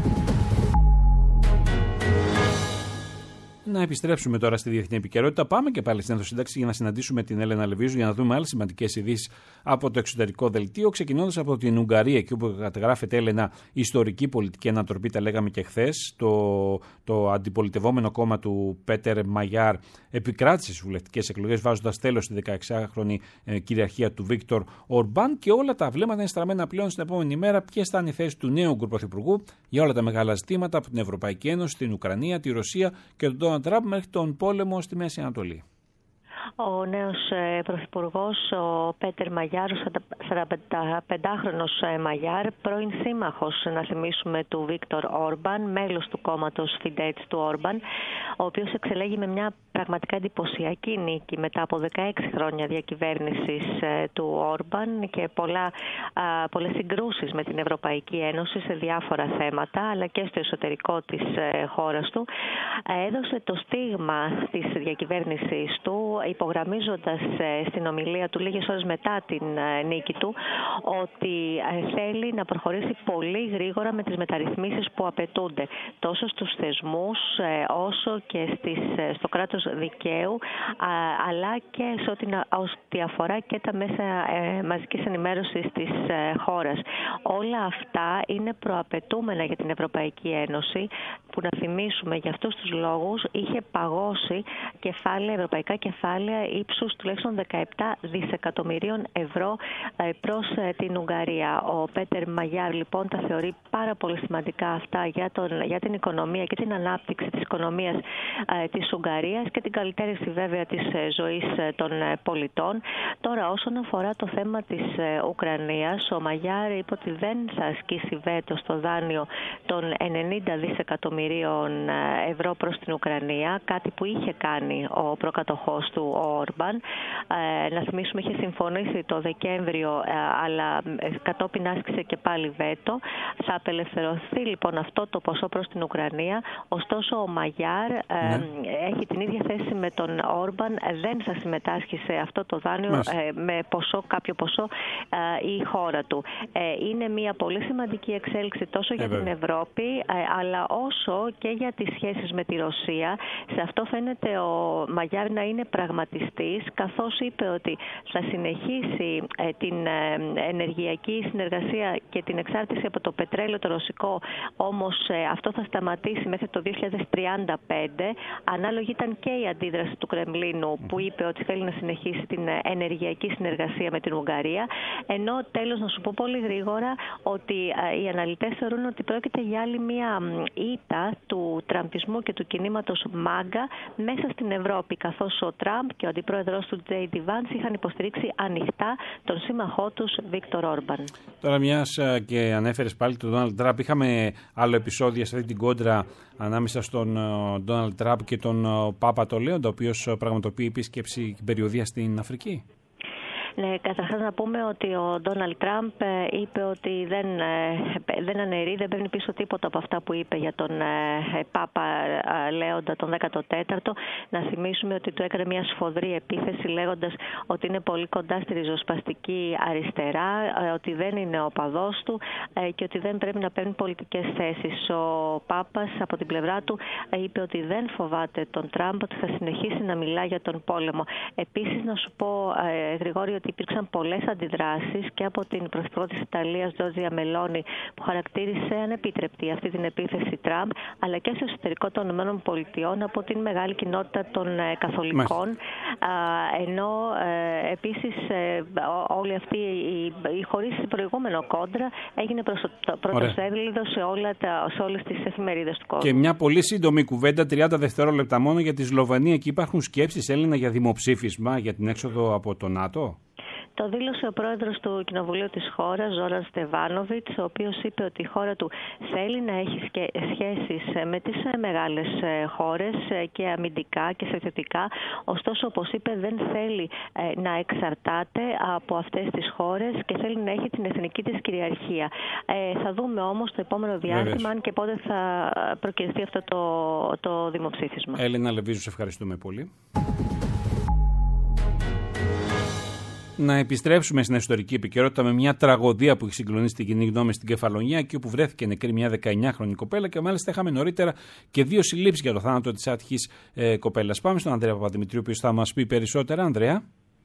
Να επιστρέψουμε τώρα στη διεθνή επικαιρότητα. Πάμε και πάλι στην Ενδοσύνταξη για να συναντήσουμε την Έλενα Λεβίζου για να δούμε άλλες σημαντικές ειδήσεις από το εξωτερικό δελτίο. Ξεκινώντας από την Ουγγαρία, εκεί όπου καταγράφεται, Έλενα, ιστορική πολιτική ανατροπή, τα λέγαμε και χθες. Το, το αντιπολιτευόμενο κόμμα του Πέτερ Μαγιάρ επικράτησε στις βουλευτικές εκλογές, βάζοντας τέλος στη δεκαεξάχρονη ε, κυριαρχία του Βίκτορ Ορμπάν. Και όλα τα βλέμματα είναι στραμμένα πλέον στην επόμενη μέρα ποιες θα είναι οι θέσεις του νέου Ουγγρου Πρωθυπουργού για όλα τα μεγάλα ζητήματα, από την Ευρωπαϊκή Ένωση, την Ουκρανία, τη Ρωσία και τον Ντόναλντ Τραμπ μέχρι τον πόλεμο στη Μέση Ανατολή. Ο νέος πρωθυπουργός, ο Πέτερ Μαγιάρ, ο σαρανταπεντάχρονος Μαγιάρ, πρώην σύμμαχος, να θυμίσουμε, του Βίκτορ Όρμπαν, μέλος του κόμματος Φιντέτς του Όρμπαν, ο οποίος εξελέγει με μια πραγματικά εντυπωσιακή νίκη μετά από δεκαέξι χρόνια διακυβέρνησης του Όρμπαν και πολλά, πολλές συγκρούσεις με την Ευρωπαϊκή Ένωση σε διάφορα θέματα, αλλά και στο εσωτερικό της χώρας του. Έδωσε το στίγμα της διακυβέρνησης του, υπογραμμίζοντας στην ομιλία του λίγες ώρες μετά την νίκη του ότι θέλει να προχωρήσει πολύ γρήγορα με τις μεταρρυθμίσεις που απαιτούνται τόσο στους θεσμούς όσο και στις, στο κράτος δικαίου, αλλά και σε ό,τι αφορά και τα μέσα μαζικής ενημέρωσης της χώρας. Όλα αυτά είναι προαπαιτούμενα για την Ευρωπαϊκή Ένωση, που, να θυμίσουμε, για αυτούς τους λόγους είχε παγώσει κεφάλαια, ευρωπαϊκά κεφάλαια ύψους τουλάχιστον δεκαεπτά δισεκατομμυρίων ευρώ προς την Ουγγαρία. Ο Πέτερ Μαγιάρ λοιπόν τα θεωρεί πάρα πολύ σημαντικά αυτά για, τον, για την οικονομία και την ανάπτυξη της οικονομίας ε, της Ουγγαρίας και την καλυτέρευση βέβαια της ζωής των πολιτών. Τώρα, όσον αφορά το θέμα της Ουκρανίας, ο Μαγιάρ είπε ότι δεν θα ασκήσει βέτο στο δάνειο των ενενήντα δισεκατομμυρίων ευρώ προς την Ουκρανία, κάτι που είχε κάνει ο προκατοχός του, ο Όρμπαν. Ε, να θυμίσουμε, είχε συμφωνήσει το Δεκέμβριο, ε, αλλά κατόπιν άσκησε και πάλι βέτο. Θα απελευθερωθεί λοιπόν αυτό το ποσό προς την Ουκρανία. Ωστόσο, ο Μαγιάρ ε, ναι. έχει την ίδια θέση με τον Όρμπαν, δεν θα συμμετάσχει σε αυτό το δάνειο ε, με ποσό, κάποιο ποσό ε, η χώρα του. Ε, είναι μια πολύ σημαντική εξέλιξη τόσο για ε, την Ευρώπη, ε, αλλά όσο και για τις σχέσεις με τη Ρωσία. Σε αυτό φαίνεται ο Μαγιάρ να είναι πραγματιστής, καθώς είπε ότι θα συνεχίσει ε, την ε, ενεργειακή συνεργασία και την εξάρτηση από το πετρέλαιο το ρωσικό, όμως ε, αυτό θα σταματήσει μέχρι το δύο χιλιάδες τριάντα πέντε. Ανάλογη ήταν και και η αντίδραση του Κρεμλίνου που είπε ότι θέλει να συνεχίσει την ενεργειακή συνεργασία με την Ουγγαρία. Ενώ τέλος να σου πω πολύ γρήγορα ότι οι αναλυτές θεωρούν ότι πρόκειται για άλλη μία ήττα του τραμπισμού και του κινήματος μάγκα μέσα στην Ευρώπη, καθώς ο Τραμπ και ο αντιπρόεδρος του τζέι ντι Vance είχαν υποστηρίξει ανοιχτά τον σύμμαχό τους Βίκτορ Όρμπαν. Τώρα, μιας και ανέφερες πάλι τον Ντόναλντ Τραμπ, είχαμε άλλο επεισόδιο σε αυτή την κόντρα ανάμεσα στον Ντόναλντ Τραμπ και τον Πάπα το Λέοντα, ο οποίος πραγματοποιεί επίσκεψη και περιοδεία στην Αφρική. Ναι, καταρχάς να πούμε ότι ο Ντόναλντ Τραμπ είπε ότι δεν, δεν αναιρεί, δεν παίρνει πίσω τίποτα από αυτά που είπε για τον Πάπα Λέοντα τον δέκατο τέταρτο. Να θυμίσουμε ότι του έκανε μια σφοδρή επίθεση λέγοντας ότι είναι πολύ κοντά στη ριζοσπαστική αριστερά, ότι δεν είναι ο οπαδός του και ότι δεν πρέπει να παίρνει πολιτικές θέσεις. Ο Πάπας από την πλευρά του είπε ότι δεν φοβάται τον Τραμπ, ότι θα συνεχίσει να μιλά για τον πόλεμο. Επίσης να σου πω, Γρηγόρη, ότι υπήρξαν πολλές αντιδράσεις και από την Πρωθυπουργό της Ιταλίας, Τζόρτζια Μελόνι, που χαρακτήρισε ανεπίτρεπτη αυτή την επίθεση Τραμπ, αλλά και στο εσωτερικό των ΗΠΑ από την μεγάλη κοινότητα των Καθολικών. Α, ενώ ε, επίσης ε, όλη αυτή η, η χωρίς προηγούμενο κόντρα έγινε προς το πρωτοσέλιδο σε, όλα τα, σε όλες τις εφημερίδες του κόσμου. Και μια πολύ σύντομη κουβέντα, τριάντα δευτερόλεπτα μόνο, για τη Σλοβενία. Εκεί υπάρχουν σκέψεις, Έλληνα, για δημοψήφισμα για την έξοδο από το ΝΑΤΟ. Το δήλωσε ο πρόεδρος του Κοινοβουλίου της χώρας, Ζόραν Στεβάνοβιτς, ο οποίος είπε ότι η χώρα του θέλει να έχει σχέσεις με τις μεγάλες χώρες και αμυντικά και στρατιωτικά. Ωστόσο, όπως είπε, δεν θέλει να εξαρτάται από αυτές τις χώρες και θέλει να έχει την εθνική της κυριαρχία. Ε, θα δούμε όμως το επόμενο διάστημα αν και πότε θα προκυριστεί αυτό το, το δημοψήφισμα. Έλληνα Λεβίζου, σε ευχαριστούμε πολύ. Να επιστρέψουμε στην ιστορική επικαιρότητα με μια τραγωδία που έχει συγκλονίσει την κοινή γνώμη στην Κεφαλονιά, εκεί όπου βρέθηκε νεκρή μια δεκαεννιάχρονη κοπέλα και μάλιστα είχαμε νωρίτερα και δύο συλλήψεις για το θάνατο της άτυχης ε, κοπέλας. Πάμε στον Ανδρέα Παπαδημητρίου, που θα μας πει περισσότερα. Ανδρέα.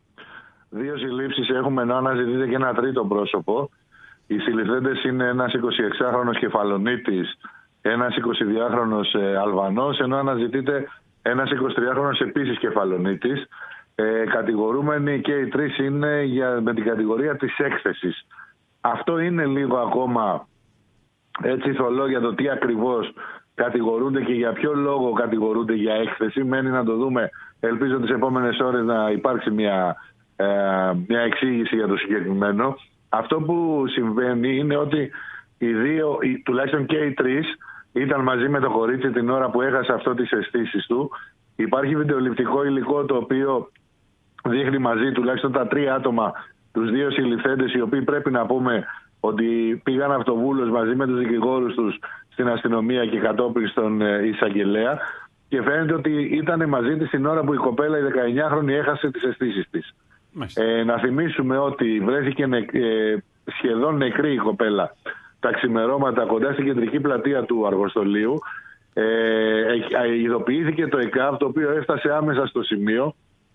Δύο συλλήψεις έχουμε, ενώ αναζητείται και ένα τρίτο πρόσωπο. Οι συλληφθέντες είναι ένας εικοσιεξάχρονος Κεφαλονίτης, ένας εικοσιδυάχρονος ε, Αλβανός, ενώ αναζητείται ένας εικοσιτριάχρονος επίσης Κεφαλονίτης. Ε, κατηγορούμενοι και οι τρεις είναι για, με την κατηγορία της έκθεσης. Αυτό είναι λίγο ακόμα έτσι θολό για το τι ακριβώς κατηγορούνται και για ποιο λόγο κατηγορούνται για έκθεση. Μένει να το δούμε. Ελπίζω τις επόμενες ώρες να υπάρξει μια, ε, μια εξήγηση για το συγκεκριμένο. Αυτό που συμβαίνει είναι ότι οι δύο, οι, τουλάχιστον και οι τρεις, ήταν μαζί με το κορίτσι την ώρα που έχασε αυτό τις αισθήσεις του. Υπάρχει βιντεοληπτικό υλικό το οποίο δείχνει μαζί τουλάχιστον τα τρία άτομα, τους δύο συλληφθέντες, οι οποίοι πρέπει να πούμε ότι πήγαν αυτοβούλος μαζί με τους δικηγόρους τους στην αστυνομία και κατόπιν στον εισαγγελέα, και φαίνεται ότι ήταν μαζί της την ώρα που η κοπέλα, η δεκαεννιάχρονη, έχασε τις αισθήσεις της. Ε, να θυμίσουμε ότι βρέθηκε νεκ, ε, σχεδόν νεκρή η κοπέλα τα ξημερώματα κοντά στην κεντρική πλατεία του Αργοστολίου. Ε, ε, ειδοποιήθηκε το ΕΚΑΒ, το οποίο έφτασε άμεσα στο σημείο.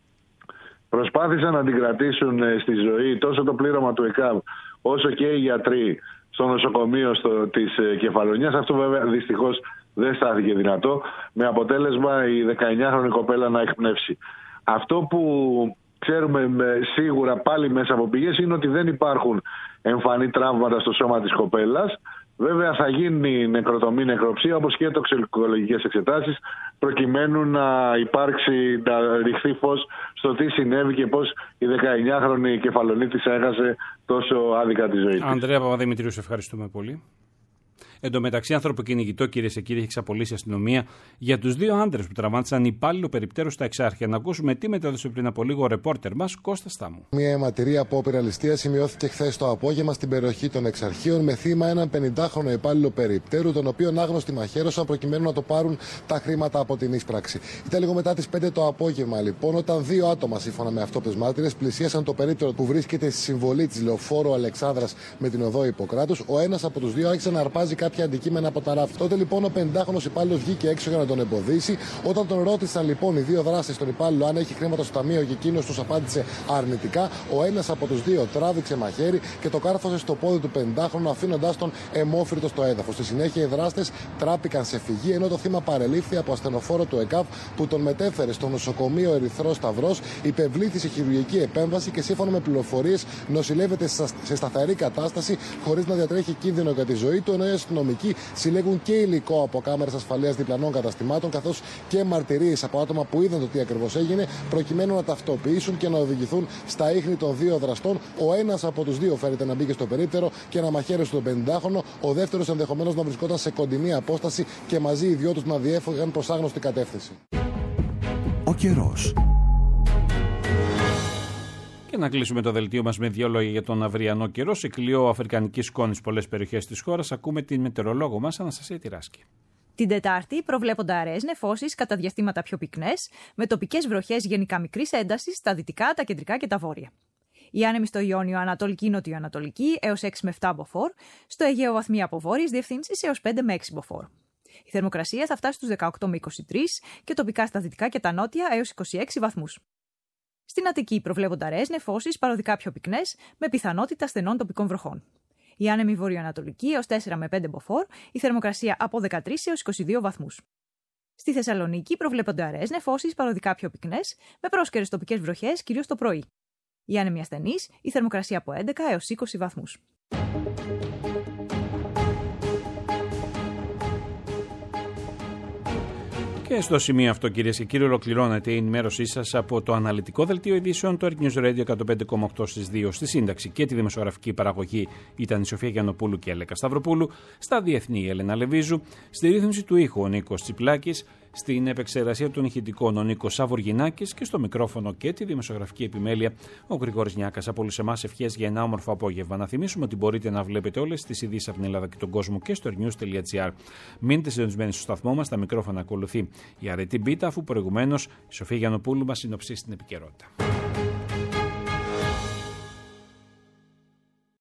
Προσπάθησαν να την κρατήσουν ε, στη ζωή τόσο το πλήρωμα του ΕΚΑΒ όσο και οι γιατροί στο νοσοκομείο στο, της ε, Κεφαλονιάς. Αυτό βέβαια δυστυχώς δεν στάθηκε δυνατό, με αποτέλεσμα η δεκαεννιάχρονη κοπέλα να εκπνεύσει. Αυτό που ξέρουμε με, σίγουρα πάλι μέσα από πηγές είναι ότι δεν υπάρχουν εμφανή τραύματα στο σώμα της κοπέλας. Βέβαια θα γίνει νεκροτομή, νεκροψία, όπως και τοξικολογικές εξετάσεις, προκειμένου να υπάρξει, να ρηχθεί φως στο τι συνέβη και πώς η δεκαεννιάχρονη Κεφαλονίτης έχασε τόσο άδικα τη ζωή της. Ανδρέα Παπαδημητρίου, σε ευχαριστούμε πολύ. Εν τω μεταξύ, ανθρωποκυνηγητό, κυρίες και κύριοι, έχει εξαπολύσει η αστυνομία για τους δύο άντρες που τραυμάτισαν υπάλληλο περιπτέρου στα Εξάρχεια. Να ακούσουμε τι μετέδωσε πριν από λίγο ο ρεπόρτερ μας, Κώστας Στάμου. Μια αιματηρή απόπειρα ληστείας σημειώθηκε χθες το απόγευμα στην περιοχή των Εξαρχείων με θύμα έναν πενηντάχρονο υπάλληλο περιπτέρου, τον οποίον άγνωστοι μαχαίρωσαν προκειμένου να το πάρουν τα χρήματα από την ίσπραξη. Ήταν λίγο μετά τις πέντε το απόγευμα, λοιπόν, όταν δύο άτομα, σύμφωνα με αυτόπτες μάρτυρες, πλησίασαν το περίπτερο που βρίσκεται στη συμβολή της Λεωφόρου Αλεξάνδρας με την οδό Ιπποκράτους. Ο ένας από τους δύο άρχισε να αρπάζει κάποια αντικείμενα από τα ράφια. Τότε λοιπόν ο πενηντάχρονος υπάλληλος βγήκε έξω για να τον εμποδίσει. Όταν τον ρώτησαν λοιπόν οι δύο δράστες τον υπάλληλο αν έχει χρήματα στο ταμείο και εκείνος τους απάντησε αρνητικά, ο ένας από τους δύο τράβηξε μαχαίρι και το κάρφωσε στο πόδι του πενηντάχρονου, αφήνοντας τον αιμόφυρτο στο έδαφος. Στη συνέχεια οι δράστες τράπηκαν σε φυγή, ενώ το θύμα παρελήφθη από ασθενοφόρο του ΕΚΑΒ που τον μετέφερε στο νοσοκομείο Ερυθρός Σταυρός, υπευλήθη σε χειρουργική επέμβαση και σύμφωνα με πληροφορίες νοσηλεύεται σε σταθερή κατάσταση χωρίς να διατρέχει κίνδυνο για τη ζωή του, ενώ οι αστυνομικοί συλλέγουν και υλικό από κάμερες ασφαλείας διπλανών καταστημάτων καθώς και μαρτυρίες από άτομα που είδαν το τι ακριβώς έγινε, προκειμένου να ταυτοποιήσουν και να οδηγηθούν στα ίχνη των δύο δραστών. Ο ένας από τους δύο φέρεται να μπήκε στο περίπτερο και να μαχαίρεσε τον πενηντάχρονο, ο δεύτερος ενδεχομένως να βρισκόταν σε κοντινή απόσταση και μαζί οι δυο τους να διέφυγαν προς άγνωστη κατεύθυνση. Ο καιρός. Και να κλείσουμε το δελτίο μας με δύο λόγια για τον αυριανό καιρό. Σε κλειό αφρικανικής σκόνης σε πολλές περιοχές της χώρας. Ακούμε την μετεωρολόγο μας, Αναστασία Τυράσκη. Την Τετάρτη προβλέπονται αραιές νεφώσεις κατά διαστήματα πιο πυκνές, με τοπικές βροχές γενικά μικρής έντασης στα δυτικά, τα κεντρικά και τα βόρεια. Οι άνεμοι στο Ιόνιο ανατολική νοτιοανατολική έως έξι με επτά μποφόρ, στο Αιγαίο βαθμοί από βόρειες διευθύνσεις έως πέντε με έξι μποφόρ. Η θερμοκρασία θα φτάσει στους δεκαοκτώ με είκοσι τρεις και τοπικά στα δυτικά και τα νότια έως είκοσι έξι βαθμούς. Στην Αττική προβλέπονται αραιές νεφώσεις παροδικά πιο πυκνές, με πιθανότητα στενών τοπικών βροχών. Η άνεμη βορειοανατολική έως τέσσερα με πέντε μποφόρ, η θερμοκρασία από δεκατρείς έως είκοσι δύο βαθμούς. Στη Θεσσαλονίκη προβλέπονται αραιές νεφώσεις παροδικά πιο πυκνές, με πρόσκαιρες τοπικές βροχές κυρίως το πρωί. Η άνεμη ασθενής, η θερμοκρασία από έντεκα έως είκοσι βαθμούς. Και στο σημείο αυτό, κυρίες και κύριοι, ολοκληρώνεται η ενημέρωσή σας από το αναλυτικό δελτίο ειδήσεων του Earth News Radio εκατόν πέντε κόμμα οκτώ στις δύο. Στη σύνταξη και τη δημοσιογραφική παραγωγή ήταν η Σοφία Γιαννοπούλου και η Έλεκα Σταυροπούλου. Στα διεθνή η Έλενα Λεβίζου. Στη ρύθμιση του ήχου ο Νίκος Τσιπλάκης. Στην επεξεργασία των ηχητικών ο Νίκος Σαβοργινάκης. Και στο μικρόφωνο και τη δημοσιογραφική επιμέλεια ο Γρηγόρης Νιάκας. Από όλους εμάς ευχές για ένα όμορφο απόγευμα. Να θυμίσουμε ότι μπορείτε να βλέπετε όλες τις ειδήσεις από την Ελλάδα και τον κόσμο και στο earthnews.gr. Μείνετε συντονισμένοι στο σταθμό μας. Τα μικρόφωνα ακολουθεί η αρετή Μπίτα, αφού προηγουμένως η Σοφία Γιαννοπούλου μας συνοψίσει την επικαιρότητα.